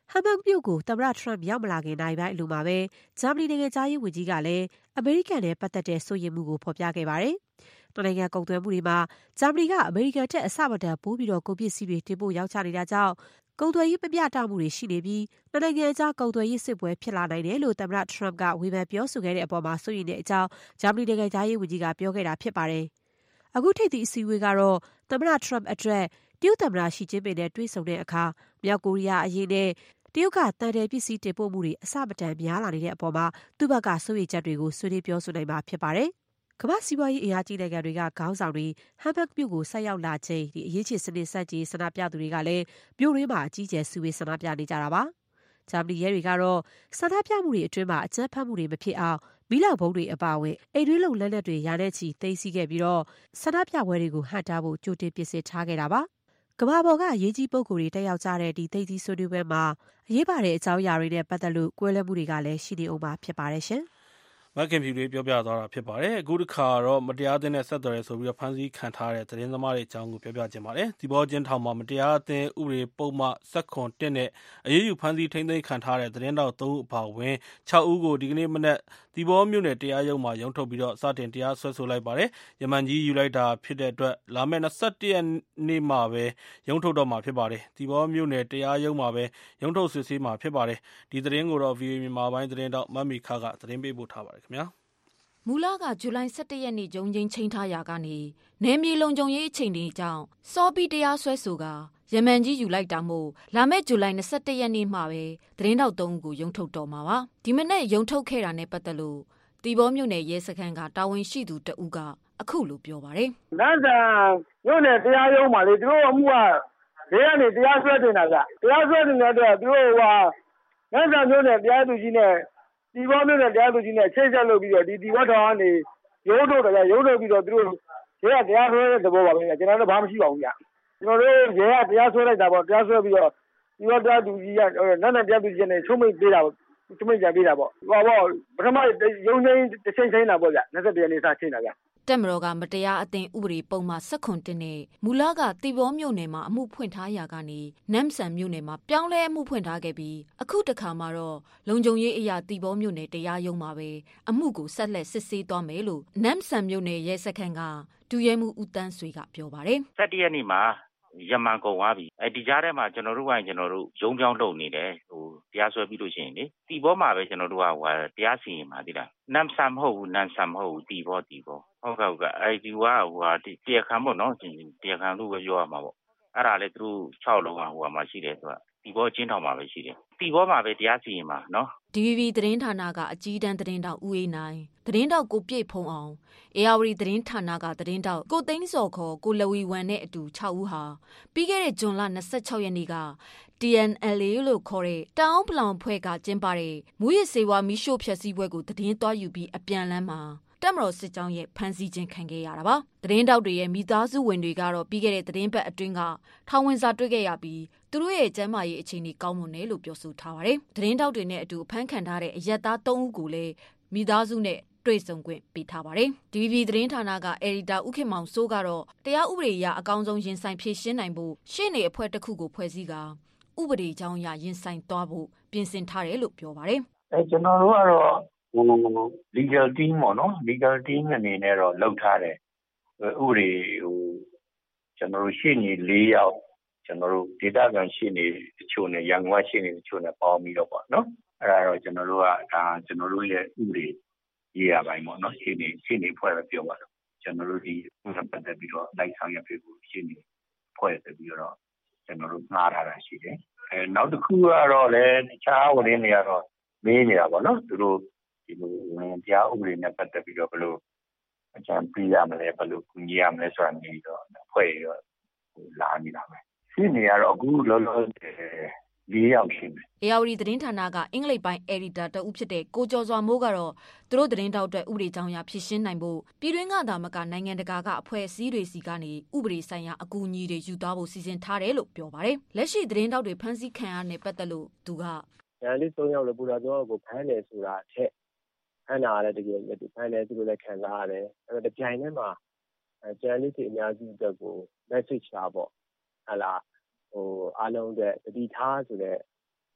ဟမ်ဘတ်မြို့ကိုသမ္မတထရမ့်ရောက်မလာခင်နိုင်ပိုင်းအလိုမှာပဲဂျာမနီနိုင်ငံသားရေးဝန်ကြီးကလည်းအမေရိကန်နဲ့ပတ်သက်တဲ့စိုးရိမ်မှုကိုဖော်ပြခဲ့ပါတယ်။တနိုင်ငံကုန်သွယ်မှုတွေမှာဂျာမနီကအမေရိကန်ထက်အဆမတန်ပိုပြီးတော့ကုန်ပစ္စည်းတွေတင်ပို့ရောက်ချနေတာကြောင့်ကုန်သွယ်ရေးမမျှတမှုတွေရှိနေပြီးနှစ်နိုင်ငံအကြားကုန်သွယ်ရေးစစ်ပွဲဖြစ်လာနိုင်တယ်လို့သမ္မတထရမ့်ကဝေဖန်ပြောဆိုခဲ့တဲ့အပေါ်မှာစိုးရိမ်တဲ့အကြောင်းဂျာမနီနိုင်ငံသားရေးဝန်ကြီးကပြောခဲ့တာဖြစ်ပါတယ်။အခုထိပ်သီးအစည်းအဝေးကတော့သမ္မတထရမ့်အတွက်တရုတ်သမ္မတရှီကျင်းပင်နဲ့တွေ့ဆုံတဲ့အခါမြောက်ကိုရီးယားအရေးနဲ့တရုတ်ကတန်တယ်ပစ္စည်းတင်ပို့မှုတွေအဆမတန်များလာနေတဲ့အပေါ်မှာသူ့ဘက်ကစိုးရိမ်ချက်တွေကိုဆွေးနွေးပြောဆိုနိုင်မှာဖြစ်ပါတယ်။ကမ္ဘာ့စီးပွားရေးအင်အားကြီးနိုင်ငံတွေကခေါင်းဆောင်တွေဟမ်ဘတ်မြို့ကိုဆက်ရောက်လာချိန်ဒီအရေးကြီးစနစ်ဆက်ကြီးဆန္ဒပြသူတွေကလည်းမြို့ရင်းမှာအကြီးကျယ်စုဝေးဆန္ဒပြနေကြတာပါ။ဂျာမနီရဲတွေကတော့ဆန္ဒပြမှုတွေအတွင်းမှာအကြမ်းဖက်မှုတွေမဖြစ်အောင်မီးလောက်ဘုံတွေအပါအဝင်အိမ်တွင်းလုံလက်နက်တွေရာနဲ့ချီသိမ်းဆည်းခဲ့ပြီးတော့ဆန္ဒပြပွဲတွေကိုဟန့်တားဖို့ကြိုတင်ပြင်ဆင်ထားခဲ့တာပါ။ကမ္ဘာပေါ်ကအရေးကြီးပုဂ္ဂိုလ်တွေတက်ရောက်ကြတဲ့ဒီသိသိဆွေးနွေးပွဲမှာအရေးပါတဲ့အကြောင်းအရာတွေနဲ့ပတ်သက်လို့ကွဲလွဲမှုတွေကလည်းရှိနေအောင်မှာဖြစ်ပါတယ်ရှင်။မခင်ဖြူလေးပြောပြသွားတာဖြစ်ပါတယ်အခုတစ်ခါတော့မတရားအသင်းနဲ့ဆက်သွယ်ရဆိုပြီးတော့ဖမ်းဆီးခံထားတဲ့သတင်းသမားတွေအကြောင်းကိုပြောပြခြင်းပါတယ်ဒီဘောချင်းထောင်မှာမတရားအသင်းဥပဒေပုံမှန်ဆက်ခွန်တက်နဲ့အရေးယူဖမ်းဆီးထိန်းသိမ်းခံထားတဲ့သတင်းတောက်သုံးဦးအပါအဝင်ခြောက်ဦးကိုဒီကနေ့မနက်ဒီဘောမြို့နယ်တရားရုံးမှာရုံးထုတ်ပြီးတော့စတင်တရားစွဲဆိုလိုက်ပါတယ်ယမန်ကြီးယူလိုက်တာဖြစ်တဲ့အတွက်လာမယ့်၂၁ရက်နေ့မှာပဲရုံးထုတ်တော့မှာဖြစ်ပါတယ်ဒီဘောမြို့နယ်တရားရုံးမှာပဲရုံးထုတ်စစ်ဆေးမှာဖြစ်ပါတယ်ဒီသတင်းကိုတော့ ဗီအိုအေ မြန်မာပိုင်းသတင်းတောက်မမီခါကသတင်းပေးပို့ထားပါတယ်ခင်ဗျာမူလကဇူလိုင်၁၁ရက်နေ့ဂျုံချင်းချိန်ထားရာကနေနယ်မြေလုံခြုံရေးအချိန်တွေကြောင့်စောပြီးတရားစွဲဆိုကယမန်ကြီးယူလိုက်တာမို့လာမယ့်ဇူလိုင်၂၁ရက်နေ့မှာပဲသတင်းတောက်သုံးဦးကိုရုံထုတ်တော့မှာပါဒီမနေ့ရုံထုတ်ခဲ့တာနဲ့ပတ်သက်လို့တီဘောမြို့နယ်ရဲစခန်းကတာဝန်ရှိသူတဦးကအခုလိုပြောပါတယ်နန်းဆန်မြို့နယ်တရားရုံးမှာလေသူတို့အမှုကဒေးကနေတရားစွဲတင်တာကတရားစွဲတင်တဲ့အတွက်သူတို့ဟိုနန်းဆန်မြို့နယ်တရားသူကြီးနဲ့ဒီဘောမျိုးနဲ့တရားသူကြီးနဲ့ချိတ်ဆက်လုပ်ပြီးတော့ဒီဒီဘောထောင်ကနေရုံးထုတ်တယ်ရုံးထုတ်ပြီးတော့သူတို့ရဲကတရားစွဲတဲ့သဘောပါပဲကျွန်တော်တို့ဘာမှမရှိပါဘူးညကျွန်တော်တို့ရဲကတရားစွဲလိုက်တာပေါ့တရားစွဲပြီးတော့ဒီဘောတရားသူကြီးကနန်းနန်းတရားသူကြီးနဲ့ချုံးမိတ်ပေးတာပေါ့ချုံးမိတ်ကြပေးတာပေါ့ဟောပေါ့ပထမရုံးချင်းတစ်ချိန်ချင်းတာပေါ့ဗျ၂၁ရက်နေ့စချိန်တာဗျတက်မတော်ကမတရားအသင်းဥပဒေပုံမှန်၁၇တင်နဲ့မူလကတီဘောမြို့နယ်မှာအမှုဖွင့်ထားရာကနေနမ်ဆန်မြို့နယ်မှာပြောင်းလဲအမှုဖွင့်ထားခဲ့ပြီးအခုတခါမှာတော့လုံခြုံရေးအရာတီဘောမြို့နယ်တရားရုံးမှာပဲအမှုကိုဆက်လက်စစ်ဆေးသွားမယ်လို့နမ်ဆန်မြို့နယ်ရဲစခန်းကဒုရဲမှူးဦးတန်းဆွေကပြောပါတယ်၁၁ရက်နေ့မှာယမန်ကုန်သွားပြီအဲဒီကြားထဲမှာကျွန်တော်တို့ကကျွန်တော်တို့ရုံးပြောင်းလုပ်နေတယ်ဟိုတရားစွဲပြီးလို့ရှိရင်လေတီဘောမှာပဲကျွန်တော်တို့ကဟိုတရားစီရင်ပါသေးလားနမ်ဆန်မဟုတ်ဘူးနမ်ဆန်မဟုတ်ဘူးတီဘောတီဘောဟုတ်ကဲ့ဟုတ်ကဲ့အဲဒီကဟိုဟာတရားခံပေါ့နော်တရားခံလို့ပဲပြောရမှာပေါ့အဲ့ဒါလေသူတို့၆လုံးကဟိုဟာမှာရှိတယ်ဆိုတာတီဘောချင်းထောင်မှာပဲရှိတယ်တီဘောမှာပဲတရားစီရင်ပါနော်ဒီ ဗီ ဘီ သတင်းဌာနကအကြီးတန်းသတင်းတောက်ဦးအေးနိုင်သတင်းတောက်ကိုပြည့်ဖုံအောင်အေယာဝတီသတင်းဌာနကသတင်းတောက်ကိုသိန်းစော်ခေါ်ကိုလဝီဝမ်နဲ့အတူ၆ဦးဟာပြီးခဲ့တဲ့ဇွန်လ၂၆ရက်နေ့က တီ အန် အယ် အေ လို့ခေါ်တဲ့တောင်ပလောင်ဖွဲ့ကကျင်းပတဲ့မူရစ်စေဝါမီးရှို့ဖျက်ဆီးပွဲကိုသတင်းသွားယူပြီးအပြန်လန်းမှာတက်မတော်စစ်ကြောင်းရဲ့ဖမ်းဆီးခြင်းခံခဲ့ရတာပါသတင်းတောက်တွေရဲ့မိသားစုဝင်တွေကတော့ပြီးခဲ့တဲ့သတင်းပတ်အတွင်းကထောင်ဝင်စာတွေ့ခဲ့ရပြီးသူတို့ရဲ့ကျန်းမာရေးအခြေအနေကောင်းမွန်တယ်လို့ပြောဆိုထားပါတယ်သတင်းတောက်တွေနဲ့အတူဖမ်းခံထားတဲ့အရက်သား၃ဦးကိုလည်းမိသားစုနဲ့တွေ့ဆုံခွင့်ပေးထားပါတယ်။ ဒီ ဗီ ဘီ သတင်းဌာနကအယ်ဒီတာဦးခင်မောင်စိုးကတော့တရားဥပဒေအရအကောင်းဆုံးရင်ဆိုင်ဖြေရှင်းနိုင်ဖို့ရှေ့နေအဖွဲ့တစ်ခုကိုဖွဲ့စည်းကာဥပဒေကြောင်းအရရင်ဆိုင်သွားဖို့ပြင်ဆင်ထားတယ်လို့ပြောပါတယ်။အဲကျွန်တော်တို့ကတော့ဟို legal team ပေါ့နော် legal team အနေနဲ့တော့လုပ်ထားတယ်။ဥပဒေဟိုကျွန်တော်တို့ရှေ့နေ၄ယောက်ကျွန်တော်တို့ဒေတာကန်ရှေ့နေတချို့နဲ့ရန်ကုန်ရှေ့နေတချို့နဲ့ပေါင်းပြီးတော့ပေါ့နော်။အဲ့ဒါတော့ကျွန်တော်တို့ကဒါကျွန်တော်တို့ရဲ့ဥပဒေရေးရပိုင်းပေါ့နော်ရှေ့နေရှေ့နေဖွဲ့ပြောပါတော့ကျွန်တော်တို့ဒီဥပဒေပတ်သက်ပြီးတော့လိုက်ဆောင်ရဖြစ်ဖို့ရှေ့နေဖွဲ့ပြီးတော့ကျွန်တော်တို့ငှားထားတာရှိတယ်အဲနောက်တစ်ခုကတော့လည်းတခြားဝင်နေရတော့မေးနေတာပေါ့နော်သူတို့ဒီလိုဝင်ကြားဥပဒေနဲ့ပတ်သက်ပြီးတော့ဘယ်လိုအကြံပေးရမလဲဘယ်လိုကူညီရမလဲဆိုတာမျိုးတော့ဖွဲ့ရလာနေတာပဲရှင်းနေရတော့အခုလောလောဆယ်လေးယောက်ရှိတယ်။အေယာဝတီသတင်းဌာနကအင်္ဂလိပ်ပိုင်းအယ်ဒီတာတဦးဖြစ်တဲ့ကိုကျော်စွာမိုးကတော့သူတို့သတင်းတောက်အတွက်ဥပဒေကြောင်းအရဖြစ်ရှင်းနိုင်ဖို့ပြည်တွင်းကသာမကနိုင်ငံတကာကအဖွဲ့အစည်းတွေစီကနေဥပဒေဆိုင်ရာအကူအညီတွေယူသွားဖို့စီစဉ်ထားတယ်လို့ပြောပါတယ်။လက်ရှိသတင်းတောက်တွေဖမ်းဆီးခံရတဲ့ပတ်သက်လို့သူကဂျာနယ်လစ်၃ယောက်လို့ပူတာတော့ကိုဖမ်းတယ်ဆိုတာအထက်ဖမ်းတာလည်းတကယ်ဖမ်းတယ်သူတို့လည်းခံစားရတယ်။အဲ့တော့ကြိုင်ထဲမှာဂျာနယ်လစ်တွေအများကြီးအတွက်ကို message တာပေါ့ဟလာဟိုအားလုံးအတွက်တတိထားဆိုတဲ့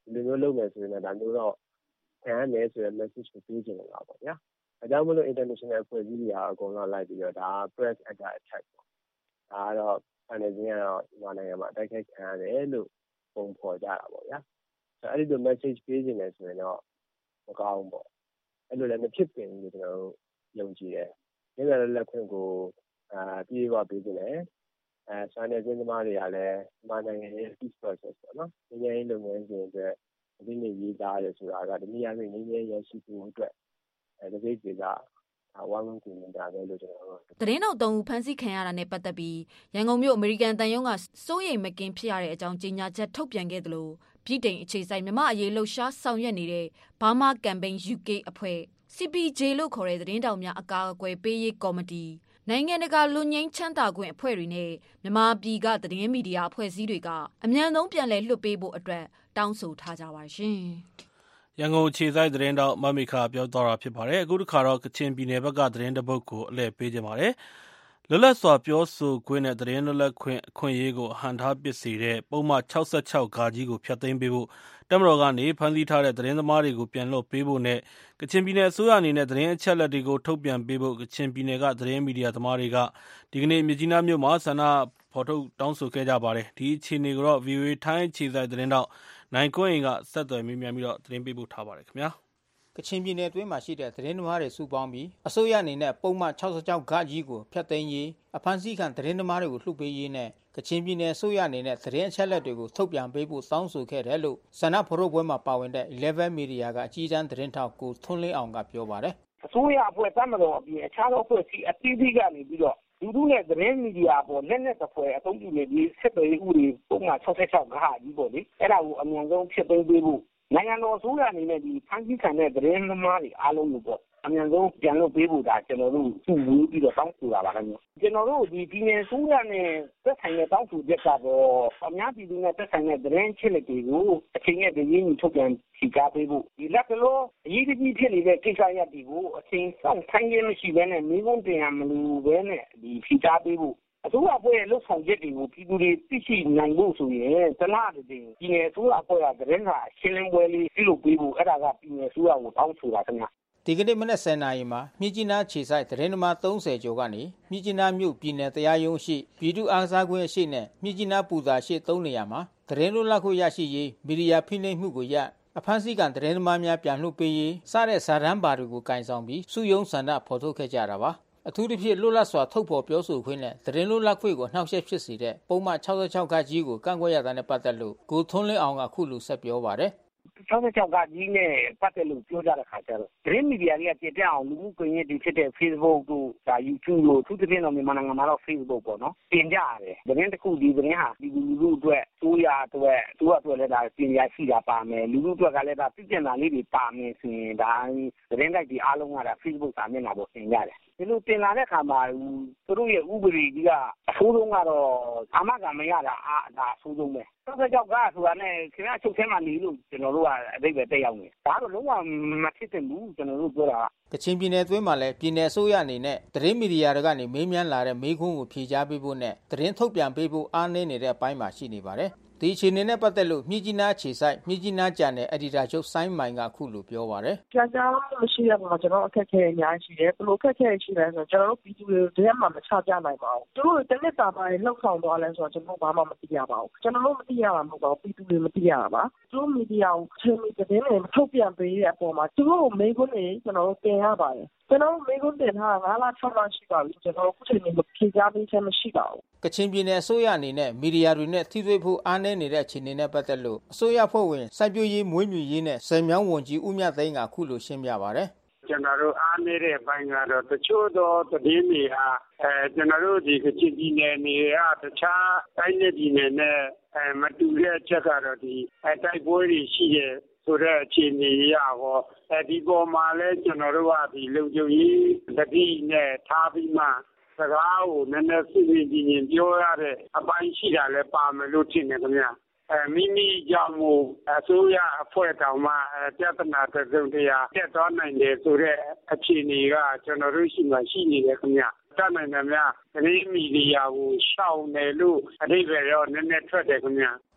ဒီလိုမျိုးလုပ်မယ်ဆိုရင်လည်းဒါမျိုးတော့ခံရမယ်ဆိုတဲ့ message ကိုပေးချင်တယ်ပါပေါ့ဗျာ။အဲကြောင့်မလို့ international အဖွဲ့အစည်းတွေကအကုန်လုံးလိုက်ပြီးတော့ဒါ press under attack ပေါ့။ဒါကတော့အနေနဲ့ကတော့မြန်မာနိုင်ငံမှာတိုက်ခိုက်ခံရတယ်လို့ပုံဖော်ကြတာပေါ့ဗျာ။အဲဒီလို message ပေးချင်တယ်ဆိုရင်တော့မကောင်းဘူးပေါ့။အဲ့လိုလည်းမဖြစ်ပင်ဘူးလို့ကျွန်တော်တို့ယုံကြည်တယ်။ဒီလိုလက်ခွင့်ကိုအာပြေးသွားပေးချင်တယ်။အဲစာနယ်ဇင်းသမားတွေကလည်းမြန်မာနိုင်ငံရဲ့ peace process ပေါ့နော်။ငြိမ်းချမ်းရေးလုပ်ငန်းစဉ်အတွက်ဒီနေ့ရေးသားရတယ်ဆိုတာကဒီနေ့အရင်ငြိမ်းချမ်းရေးရရှိဖို့အတွက်အဲဒီကိစ္စဝမ်းဝန်းကူညီတာပဲလို့ကျွန်တော်တို့သတင်းတော်သုံးဦးဖမ်းဆီးခံရတာနဲ့ပတ်သက်ပြီးရန်ကုန်မြို့အမေရိကန်တန်ယုံကစိုးရိမ်မကင်းဖြစ်ရတဲ့အကြောင်းကြေညာချက်ထုတ်ပြန်ခဲ့သလိုပြည်တိုင်အခြေစိုက်မြမအရေးလှုပ်ရှားဆောင်ရွက်နေတဲ့ Burma Campaign ယူ ကေ အဖွဲ့ စီ ပီ ဂျေ လို့ခေါ်တဲ့သတင်းတောင်များအကာအကွယ်ပေးရေးကော်မတီနိုင်ငံတကာလူငင်းချမ်းသာခွင့်အဖွဲ့တွေနဲ့မြန်မာပြည်ကသတင်းမီဒီယာအဖွဲ့အစည်းတွေကအမြန်ဆုံးပြန်လည်လွှတ်ပေးဖို့အတွက်တောင်းဆိုထားကြပါရှင်ရန်ကုန်ခြေဆိုင်သတင်းတောက်မမိခပြောသွားတာဖြစ်ပါတယ်အခုတစ်ခါတော့ကချင်ပြည်နယ်ဘက်ကသတင်းတပုတ်ကိုအလှည့်ပေးကြပါတယ်လွတ်လပ်စွာပြောဆိုခွင့်နဲ့သတင်းလွတ်လပ်ခွင့်အခွင့်အရေးကိုအဟန့်ထားပစ်စေတဲ့ပုံမှန်၆၆ဂါကြီးကိုဖျက်သိမ်းပေးဖို့တပ်မတော်ကနေဖမ်းဆီးထားတဲ့သတင်းသမားတွေကိုပြန်လွှတ်ပေးဖို့နဲ့ကချင်ပြည်နယ်အစိုးရအနေနဲ့သတင်းအချက်အလက်တွေကိုထုတ်ပြန်ပေးဖို့ကချင်ပြည်နယ်ကသတင်းမီဒီယာသမားတွေကဒီကနေ့မြကြီးနားမြို့မှာဆန္ဒဖော်ထုတ်တောင်းဆိုခဲ့ကြပါတယ်ဒီအခြေအနေကိုတော့ ဗီအိုအေ ထိုင်းခြေဆိုင်သတင်းတောက်နိုင်ကွန်းရင်ကဆက်သွယ်မေးမြန်းပြီးတော့သတင်းပေးပို့ထားပါတယ်ခင်ဗျာကချင်ပြည်နယ်အတွင်းမှာရှိတဲ့သတင်းသမားတွေစုပေါင်းပြီးအစိုးရအနေနဲ့ပုံမှန်၆၆ဂကြီးကိုဖျက်သိမ်းရေးအဖမ်းဆီးခံသတင်းသမားတွေကိုလှုပ်ပေးရေးနဲ့ကချင်ပြည်နယ်အစိုးရအနေနဲ့သတင်းအချက်အလက်တွေကိုထုတ်ပြန်ပေးဖို့တောင်းဆိုခဲ့တယ်လို့ဆန္ဒဖော်ထုတ်ပွဲမှာပါဝင်တဲ့eleven Mediaကအကြီးတန်းသတင်းထောက်ကိုထွန်းလင်းအောင်ကပြောပါတယ်အစိုးရအဖွဲ့တမတော်အပြင်အခြားသောအဖွဲ့အစည်းအသီးသီးကနေပြီးတော့လူထုနဲ့သတင်းမီဒီယာပေါ်လက်နက်တစ်ဖွဲ့အသုံးပြုနေပြီးဆက်သွယ်ရေးဥပဒေပုံမှန်၆၆ဂကြီးပေါ့လေအဲ့ဒါကိုအမြန်ဆုံးဖျက်သိမ်းပေးဖို့နိုင်ငံတော်အစိုးရအနေနဲ့ဒီဖမ်းဆီးခံတဲ့သတင်းသမားတွေအားလုံးကိုပေါ့အမြန်ဆုံးပြန်လွှတ်ပေးဖို့ဒါကျွန်တော်တို့စုဝေးပြီးတော့တောင်းဆိုတာပါခင်ဗျကျွန်တော်တို့ဒီပြည်နယ်အစိုးရနဲ့သက်ဆိုင်တဲ့တောင်းဆိုချက်ကတော့အများပြည်သူနဲ့သက်ဆိုင်တဲ့သတင်းချက်လက်တွေကိုအချိန်နဲ့တပြေးညီထုတ်ပြန်ဖြေကြားပေးဖို့ဒီလက်တော်အရေးကြီးဖြစ်နေတဲ့ကိစ္စရပ်တွေကိုအချိန်ဆောင်ထိုင်းရမရှိဘဲနဲ့မိဘတင်ရမလို့ပဲနဲ့ဒီဖြေကြားပေးဖို့အစိုးရအဖွဲ့ရဲ့လှုပ်ဆောင်ချက်တွေကိုပြည်သူတွေသိရှိနိုင်ဖို့ဆိုရင်တလားတဲ့ပြည်နယ်အစိုးရအဖွဲ့ကသတင်းစာရှင်းလင်းပွဲလေးပြုလုပ်ပေးဖို့အဲ့ဒါကပြည်နယ်အစိုးရကိုတောင်းဆိုတာခင်ဗျဒီကနေ့မနက်ဆယ်နာရီမှာမြကြီးနားခြေဆိုင်သတင်းသမားသုံးဆယ်ကျော်ကနေမြကြီးနားမြို့ပြည်နယ်တရားရုံးရှိပြည်သူ့အားစားခွင့်ရှိနဲ့မြကြီးနားပူဇာရှိသုံးနေရာမှာသတင်းလွတ်လပ်ခွင့်ရရှိရေးမီဒီယာဖိနှိပ်မှုကိုရပ်အဖမ်းဆီးခံသတင်းသမားများပြန်လွှတ်ပေးရေးစတဲ့စာတမ်းပါတွေကိုကင်ဆောင်ပြီးစုယုံဆန္ဒဖော်ထုတ်ခဲ့ကြတာပါအထူးသဖြင့်လွတ်လပ်စွာထုတ်ဖော်ပြောဆိုခွင့်နဲ့သတင်းလွတ်လပ်ခွင့်ကိုနှောက်ယှက်ဖြစ်စေတဲ့ပုံမှန်၆၆ဂကြီးကိုကန့်ကွက်ရတာနဲ့ပတ်သက်လို့ကိုထွန်းလင်းအောင်ကခုလိုဆက်ပြောပါတယ်၆၆ဂကြီးနဲ့ပတ်သက်လို့ပြောကြတဲ့ခါကျတော့သတင်းမီဒီယာတွေကတည်ပြအောင်လူမှုကွန်ရက်တွေဖြစ်တဲ့ Facebook တို့ဒါ YouTube တို့သူတစ်ပြင်းတော့မြန်မာနိုင်ငံမှာတော့ Facebook ပေါ့နော်ပြင်ကြရတယ်သတင်းတစ်ခုဒီသတင်းဟာဒီလူလူအတွက်တိုးရအတွက်တိုးရအတွက်လည်းဒါပြင်ရရှိတာပါမယ်လူလူအတွက်ကလည်းဒါပြည့်ကျင်တာလေးတွေပါမယ်ဆိုရင်ဒါသတင်းတိုက်တွေအားလုံးကဒါ Facebook စာမျက်နှာပေါ်ပြင်ရတယ်ဒီလိုတင်လာတဲ့အခါမှာသူတို့ရဲ့ဥပဒေကြီးကအဆိုးဆုံးကတော့အာမခံမရတာအာဒါအဆိုးဆုံးပဲ၆၆ဂဆိုတာနဲ့ခင်ဗျားချုပ်ထဲမှာနေလို့ကျွန်တော်တို့ကအတိတ်ပဲတက်ရောက်နေဒါတော့လုံးဝမဖြစ်သင့်ဘူးကျွန်တော်တို့ပြောတာကချင်ပြည်နယ်အတွင်းမှာလည်းပြည်နယ်အစိုးရအနေနဲ့သတင်းမီဒီယာတွေကနေမေးမြန်းလာတဲ့မေးခွန်းကိုဖြေကြားပေးဖို့နဲ့သတင်းထုတ်ပြန်ပေးဖို့အားနည်းနေတဲ့အပိုင်းမှာရှိနေပါတယ်ဒီအခြေအနေနဲ့ပတ်သက်လို့မြကြီးနားခြေဆိုင်မြကြီးနားကျန်တဲ့အက်ဒီတာချုပ်ဆိုင်းမိုင်ကခုလိုပြောပါတယ်။ကြာကြာမရှိရပါဘူးကျွန်တော်အခက်အခဲအများကြီးရှိတယ်။ဘယ်လိုအခက်အခဲရှိလဲဆိုတော့ကျွန်တော်တို့ပြည်သူတွေတည်းမှမချပြနိုင်ပါဘူး။သူတို့တနစ်တာပိုင်းလောက်ဆောင်သွားလဲဆိုတော့ကျွန်တော်ဘာမှမသိရပါဘူး။ကျွန်တော်တို့မသိရမှာမဟုတ်ပါဘူးပြည်သူတွေမသိရတာပါ။သူတို့မီဒီယာကိုချိန်မီသတင်းတွေထုတ်ပြန်ပေးတဲ့အပေါ်မှာသူတို့မိခွန်းတွေကျွန်တော်တို့တင်ရပါတယ်။ကျွန်တော်မိခွန်းတင်ထားတာ၅လ၆လရှိပါပြီကျွန်တော်အခုချိန်မှာဖြေကြားပေးချက်မရှိပါဘူးကချင်ပြည်နယ်အစိုးရအနေနဲ့မီဒီယာတွေနဲ့ထိတွေ့ဖို့အားနည်းနေတဲ့အခြေအနေနဲ့ပတ်သက်လို့အစိုးရဖွဲ့ဝင်စိုက်ပျိုးရေးမွေးမြူရေးနဲ့ဆယ်မြောင်းဝန်ကြီးဦးမြတ်သိန်းကခုလိုရှင်းပြပါတယ်ကျွန်တော်တို့အားနည်းတဲ့ဘိုင်းကတော့တချို့သောသတင်းတွေဟာအဲကျွန်တော်တို့ဒီကချင်ပြည်နယ်နေရာတခြားတိုင်းနယ်ပြည်နယ်နဲ့အဲမတူတဲ့အချက်ကတော့ဒီအဲတိုက်ပွဲတွေရှိတဲ့ဆိုတဲ့အခြေအနေရဟောအဲဒီပေါ်မှာလဲကျွန်တော်တို့ကဒီလုံခြုံရေးတတိနဲ့ထားပြီးမှစကားကိုနည်းနည်းစစ်စစ်ပြင်းပြောရတဲ့အပိုင်းရှိတာလဲပါမယ်လို့ထင်တယ်ခင်ဗျာအဲမိမိကြောင့်မို့အစိုးရအဖွဲ့တောင်မှပြဿနာတစုံတရာတက်သွားနိုင်တယ်ဆိုတဲ့အခြေအနေကကျွန်တော်တို့ရှိမှရှိနေတယ်ခင်ဗျာတတ်နိုင်တယ်များသတင်းမီဒီယာကိုရှောင်တယ်လို့အဓိပ္ပာယ်တော့နည်းနည်းထွက်တယ်ခင်ဗျာ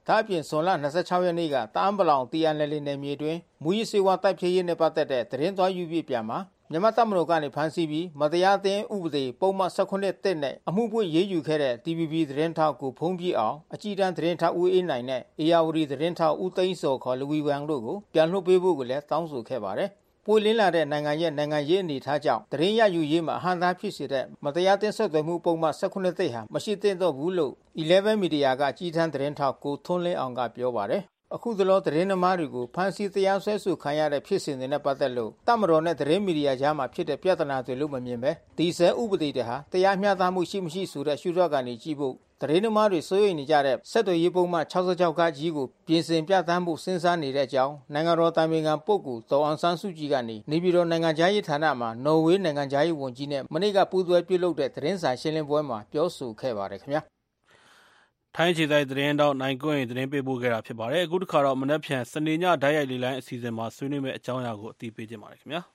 ဒါအပြင်ဇွန်လ၂၆ရက်နေ့ကတအံပလောင် T N L A နယ်မြေတွင်မူရစ်စေဝါတိုက်ဖြည့်ရေးနဲ့ပတ်သက်တဲ့သတင်းသွားယူပြပြန်မှာမြန်မာတပ်မတော်ကနေဖမ်းဆီးပြီးမတရားသင်းဥပဒေပုံမှန်၁၉တက်နဲ့အမှုပွင့်ရေးယူခဲ့တဲ့ T V B သတင်းထောက်ကိုဖုံးပြအောင်အကြည်တန်းသတင်းထောက်ဦးအေးနိုင်နဲ့အေယာဝတီသတင်းထောက်ဦးသိန်းစောခေါ်လူဝီဝမ်တို့ကိုပြန်လွှတ်ပေးဖို့ကိုလည်းတောင်းဆိုခဲ့ပါတယ်။ပွေလင်းလာတဲ့နိုင်ငံရဲ့နိုင်ငံရေးအနေထားကြောင့်သတင်းရယူရေးမှာအဟန့်အတားဖြစ်စေတဲ့မတရားသင်းဆက်သွယ်မှုပုံမှန်၁၉တက်ဟာမရှိသင့်တော့ဘူးလို့elevenမီဒီယာကကြီးထမ်းသတင်းထောက်ကိုထွန်းလင်းအောင်ကပြောပါတယ်။အခုသလိုသတင်းသမားတွေကိုဖမ်းဆီးတရားစွဲဆိုခံရတဲ့ဖြစ်စဉ်တွေနဲ့ပတ်သက်လို့တပ်မတော်နဲ့သတင်းမီဒီယာကြားမှာဖြစ်တဲ့ပြဿနာတွေလို့မမြင်ပဲဒီစဲဥပဒေတွေဟာတရားမျှတမှုရှိမရှိဆိုတဲ့ရှုထောင့်ကနေကြည့်ဖို့သတင်းသမားတွေစိုးရိမ်နေကြတဲ့ဆက်သွယ်ရေးပုံမှန်၆၆ကကြီးကိုပြင်ဆင်ပြဋ္ဌာန်းဖို့စဉ်းစားနေတဲ့အကြောင်းနိုင်ငံတော်တိုင်ပင်ခံပုဂ္ဂိုလ်ဒေါ်အောင်ဆန်းစုကြည်ကနေနေပြည်တော်နိုင်ငံသားရေးဌာနမှာနော်ဝေးနိုင်ငံသားရေးဝန်ကြီးနဲ့မနေ့ကပူးတွဲပြုလုပ်တဲ့သတင်းစာရှင်းလင်းပွဲမှာပြောဆိုခဲ့ပါတယ်ခင်ဗျာထိုင်းခြေဆိုင်သတင်းတော့နိုင်ကွင်းသတင်းပေးပို့ခဲ့တာဖြစ်ပါတယ်အခုတစ်ခါတော့မနက်ဖြန်စနေညဓာတ်ရိုက်လေးလိုင်းအစီအစဉ်မှာဆွေးနွေးမယ့်အကြောင်းအရာကိုအသိပေးခြင်းပါတယ်ခင်ဗျာ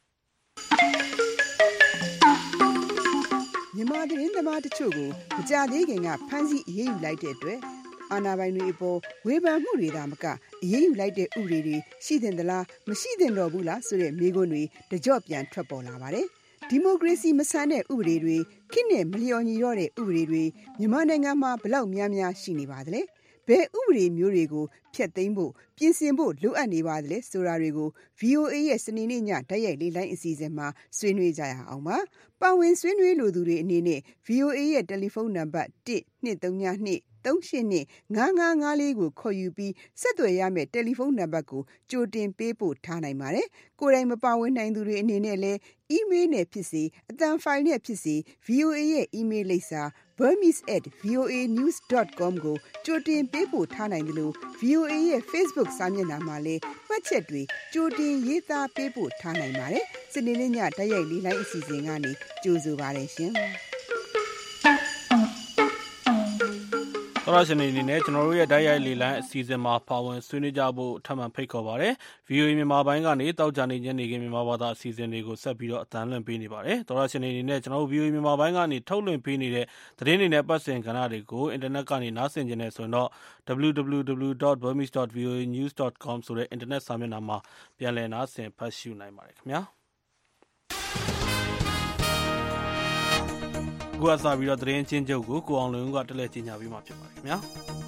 မြန်မာသတင်းသမားတချို့ကိုမကြသေးခင်ကဖမ်းဆီးအရေးယူလိုက်တဲ့အတွက်အာဏာပိုင်တွေအပေါ်ဝေဖန်မှုတွေသာမကအရေးယူလိုက်တဲ့ဥပဒေတွေရှိသင့်သလားမရှိသင့်တော့ဘူးလားဆိုတဲ့မေးခွန်းတွေတကြော့ပြန်ထွက်ပေါ်လာပါတယ်ဒီမိုကရေစီမဆန်တဲ့ဥပဒေတွေခေတ်နဲ့မလျော်ညီတော့တဲ့ဥပဒေတွေမြန်မာနိုင်ငံမှာဘလောက်များများရှိနေပါသလဲဘယ်ဥပဒေမျိုးတွေကိုဖျက်သိမ်းဖို့ပြင်ဆင်ဖို့လိုအပ်နေပါသလဲဆိုတာတွေကို V O A ရဲ့စနေနေ့ညဓာတ်ရိုက်လေးလိုင်းအစီအစဉ်မှာဆွေးနွေးကြရအောင်ပါပါဝင်ဆွေးနွေးလိုသူတွေအနေနဲ့ V O A ရဲ့တယ်လီဖုန်းနံပါတ်one two three two threeသုံးရှစ်နှစ်ငါးငါးငါးလေးကိုခေါ်ယူပြီးဆက်သွယ်ရမယ့်တယ်လီဖုန်းနံပါတ်ကိုကြိုတင်ပေးပို့ထားနိုင်ပါတယ်။ကိုယ်တိုင်မပါဝင်နိုင်သူတွေအနေနဲ့လည်း email နဲ့ဖြစ်စေအသံဖိုင်နဲ့ဖြစ်စေ V O A ရဲ့ email လိပ်စာ burmese at voanews dot com ကိုကြိုတင်ပေးပို့ထားနိုင်တယ်လို့ V O A ရဲ့ Facebook စာမျက်နှာမှာလည်းမှတ်ချက်တွေကြိုတင်ရေးသားပေးပို့ထားနိုင်ပါတယ်။စနေနေ့ညဓာတ်ရိုက်လေးလိုင်းအစီအစဉ်ကနေကြိုဆိုပါရရှင်။တော်ရရှင်အနေနဲ့ကျွန်တော်တို့ရဲ့ဓာတ်ရိုက်လေးလိုင်းအစီအစဉ်မှာပါဝင်ဆွေးနွေးကြဖို့ထပ်မံဖိတ်ခေါ်ပါရစေ။ V O A မြန်မာပိုင်းကနေတောက်ကြနေညနေခင်းမြန်မာဘာသာအစီအစဉ်တွေကိုဆက်ပြီးတော့အသံလွှင့်ပေးနေပါတယ်။တော်ရရှင်အနေနဲ့ကျွန်တော်တို့ V O A မြန်မာပိုင်းကနေထုတ်လွှင့်ပေးနေတဲ့သတင်းတွေနဲ့ပတ်သက်ကဏ္ဍတွေကိုအင်တာနက်ကနေနားဆင်ကြနေဆိုရင်တော့ w w w dot burmese dot v o a news dot com ဆိုတဲ့အင်တာနက်စာမျက်နှာမှာပြန်လည်နားဆင်ဖတ်ရှုနိုင်ပါတယ်ခင်ဗျာ။ကိုယ်အစားပြီးတော့သတင်းချင်းချုပ်ကိုကိုအောင်လွင်ဦးကတက်လက်ကြီးညာပြီးမှဖြစ်ပါတယ်ခင်ဗျာ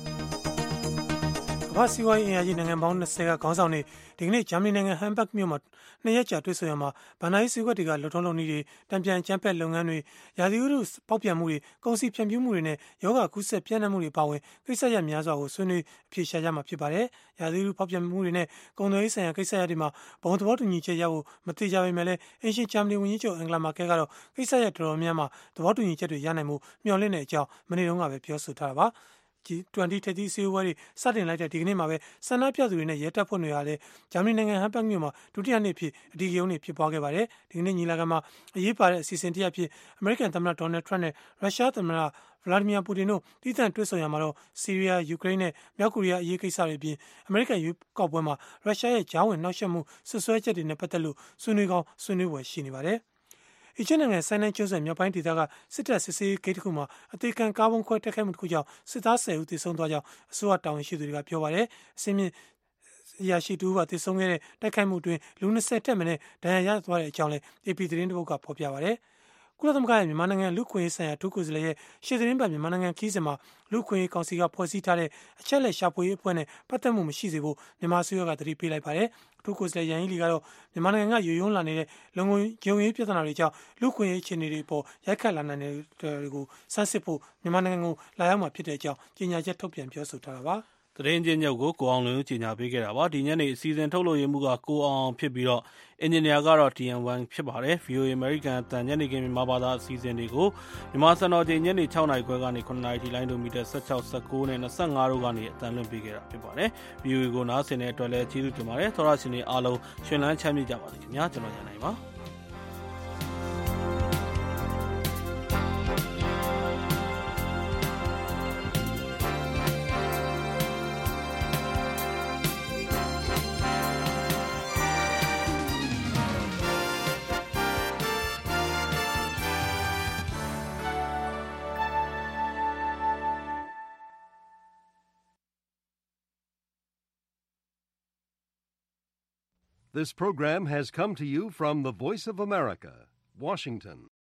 ကမ္ဘာစီးပွားရေးအင်အားကြီးနိုင်ငံပေါင်း၂၀ကခေါင်းဆောင်တွေဒီကနေ့ဂျာမနီနိုင်ငံဟမ်ဘတ်မြို့မှာနှစ်ရက်ကြာတွေ့ဆုံရမှာဗန်နာရေးစီးကွက်တွေကလှုပ်ထုံးလုံနည်းတွေတံပြန်ကျန်းဖက်လုပ်ငန်းတွေရာသီဥတုပေါက်ပြန်မှုတွေကုန်စည်ဖြန့်ဖြူးမှုတွေနဲ့ယောဂကူးစက်ပြန့်နှံ့မှုတွေပါဝင်ကိစ္စရပ်များစွာကိုဆွေးနွေးအဖြေရှာကြမှာဖြစ်ပါတယ်။ရာသီဥတုပေါက်ပြန်မှုတွေနဲ့ကုန်သွယ်ရေးဆိုင်ရာကိစ္စရပ်တွေမှာဘုံသဘောတူညီချက်ရဖို့မတိကျပေမဲ့လည်းအင်ရှင်ဂျာမနီဝန်ကြီးချုပ်အင်္ဂလာမာကဲကတော့ကိစ္စရပ်တော်တော်များများမှာသဘောတူညီချက်တွေရနိုင်မှုမျှော်လင့်တဲ့အကြောင်းမနေ့တုန်းကပဲပြောဆိုထားတာပါ။ G twenty ထိပ်သီးအစည်းအဝေးတွေစတင်လိုက်တဲ့ဒီကနေ့မှာပဲဆန္ဒပြသူတွေနဲ့ရဲတပ်ဖွဲ့တွေဟာလည်းဂျာမနီနိုင်ငံဟမ်ဘတ်မြို့မှာဒုတိယနေ့ဖြစ်အဓိကရုဏ်းတွေဖြစ်ပွားခဲ့ပါတယ်။ဒီကနေ့ညီလာခံမှာအရေးပါတဲ့အစီအစဉ်တစ်ရပ်ဖြစ်အမေရိကန်သမ္မတဒေါ်နယ်ထရန့်နဲ့ရုရှားသမ္မတဗလာဒီမီယာပူတင်တို့တိကျတွေ့ဆုံရမှာတော့ဆီးရီးယား၊ယူကရိန်းနဲ့မြောက်ကိုရီးယားအရေးကိစ္စတွေအပြင်အမေရိကန်ရွေးကောက်ပွဲမှာရုရှားရဲ့ကြားဝင်နှောက်ယှက်မှုဆွဆွဲချက်တွေနဲ့ပတ်သက်လို့ဆွေးနွေးကောင်းဆွေးနွေးပွဲရှိနေပါတယ်။အီဂျစ်နိုင်ငံဆိုင်းနိုင်းကျွန်းဆွယ်မြောက်ပိုင်းဒေသကစစ်တပ်စစ်ဆေးရေးဂိတ်တစ်ခုမှာအသေးခံကားဘုံခွဲတိုက်ခိုက်မှုတစ်ခုကြောင့်စစ်သားဆယ်ဦးသေဆုံးသွားကြောင်းအစိုးရတာဝန်ရှိသူတွေကပြောပါတယ်။အစင်းမြင့်အရာရှိတူကသေဆုံးခဲ့တဲ့တိုက်ခိုက်မှုအတွင်းလူ၂၀တက်မနဲ့ဒဏ်ရာရသွားတဲ့အကြောင်းလည်း A P သတင်းတစ်ပုဒ်ကဖော်ပြပါတယ်။ကုလသမဂ္ဂရဲ့မြန်မာနိုင်ငံလူ့ခွင့်ရေးဆိုင်ရာဒုက္ခစလေရဲ့ရှေ့သတင်းပတ်မြန်မာနိုင်ငံခီးစဉ်မှာလူ့ခွင့်ရေးကောင်စီကဖွဲ့စည်းထားတဲ့အချက်လက်ရှာဖွေရေးအဖွဲ့နဲ့ပတ်သက်မှုမရှိစေဖို့မြန်မာအစိုးရကတတိပေးလိုက်ပါတယ်။ဒုက္ခစလေရန်ကြီးလီကတော့မြန်မာနိုင်ငံကယိုယွန်းလာနေတဲ့လုံခြုံရေးပြဿနာတွေကြောင့်လူ့ခွင့်ရေးအခြေအနေတွေပေါ်ရိုက်ခတ်လာနိုင်တဲ့တွေကိုစမ်းစစ်ဖို့မြန်မာနိုင်ငံကိုလာရောက်မှာဖြစ်တဲ့အကြောင်းကြေညာချက်ထုတ်ပြန်ပြောဆိုထားတာပါ။သတင်းချင်းချုပ်ကိုကိုအောင်လွင်ဦးကြီးညာပေးခဲ့တာပါဒီညနေအစီအစဉ်ထုတ်လို့ရမှုကကိုအောင်ဖြစ်ပြီးတော့အင်ဂျင်နီယာကတော့ T M one ဖြစ်ပါတယ် V O A American အတန်ညနေခင်းမြန်မာဘာသာအစီအစဉ်တွေကိုမြန်မာစံတော်ချိန်ညနေ၆နာရီခွဲကနေခုနှစ်နာရီထိလိုင်းဒိုမီတာ၁၆ ၁၉နဲ့၂၅တို့ကနေအတန်လွှင့်ပေးခဲ့တာဖြစ်ပါတယ် V O A ကိုနားဆင်တဲ့အတွက်လည်းကျေးဇူးတင်ပါတယ်သောရရှင်တွေအားလုံးရှင်လန်းချမ်းမြေ့ကြပါစေခင်ဗျာကျွန်တော်ညနေပါ This program has come to you from the Voice of America, Washington.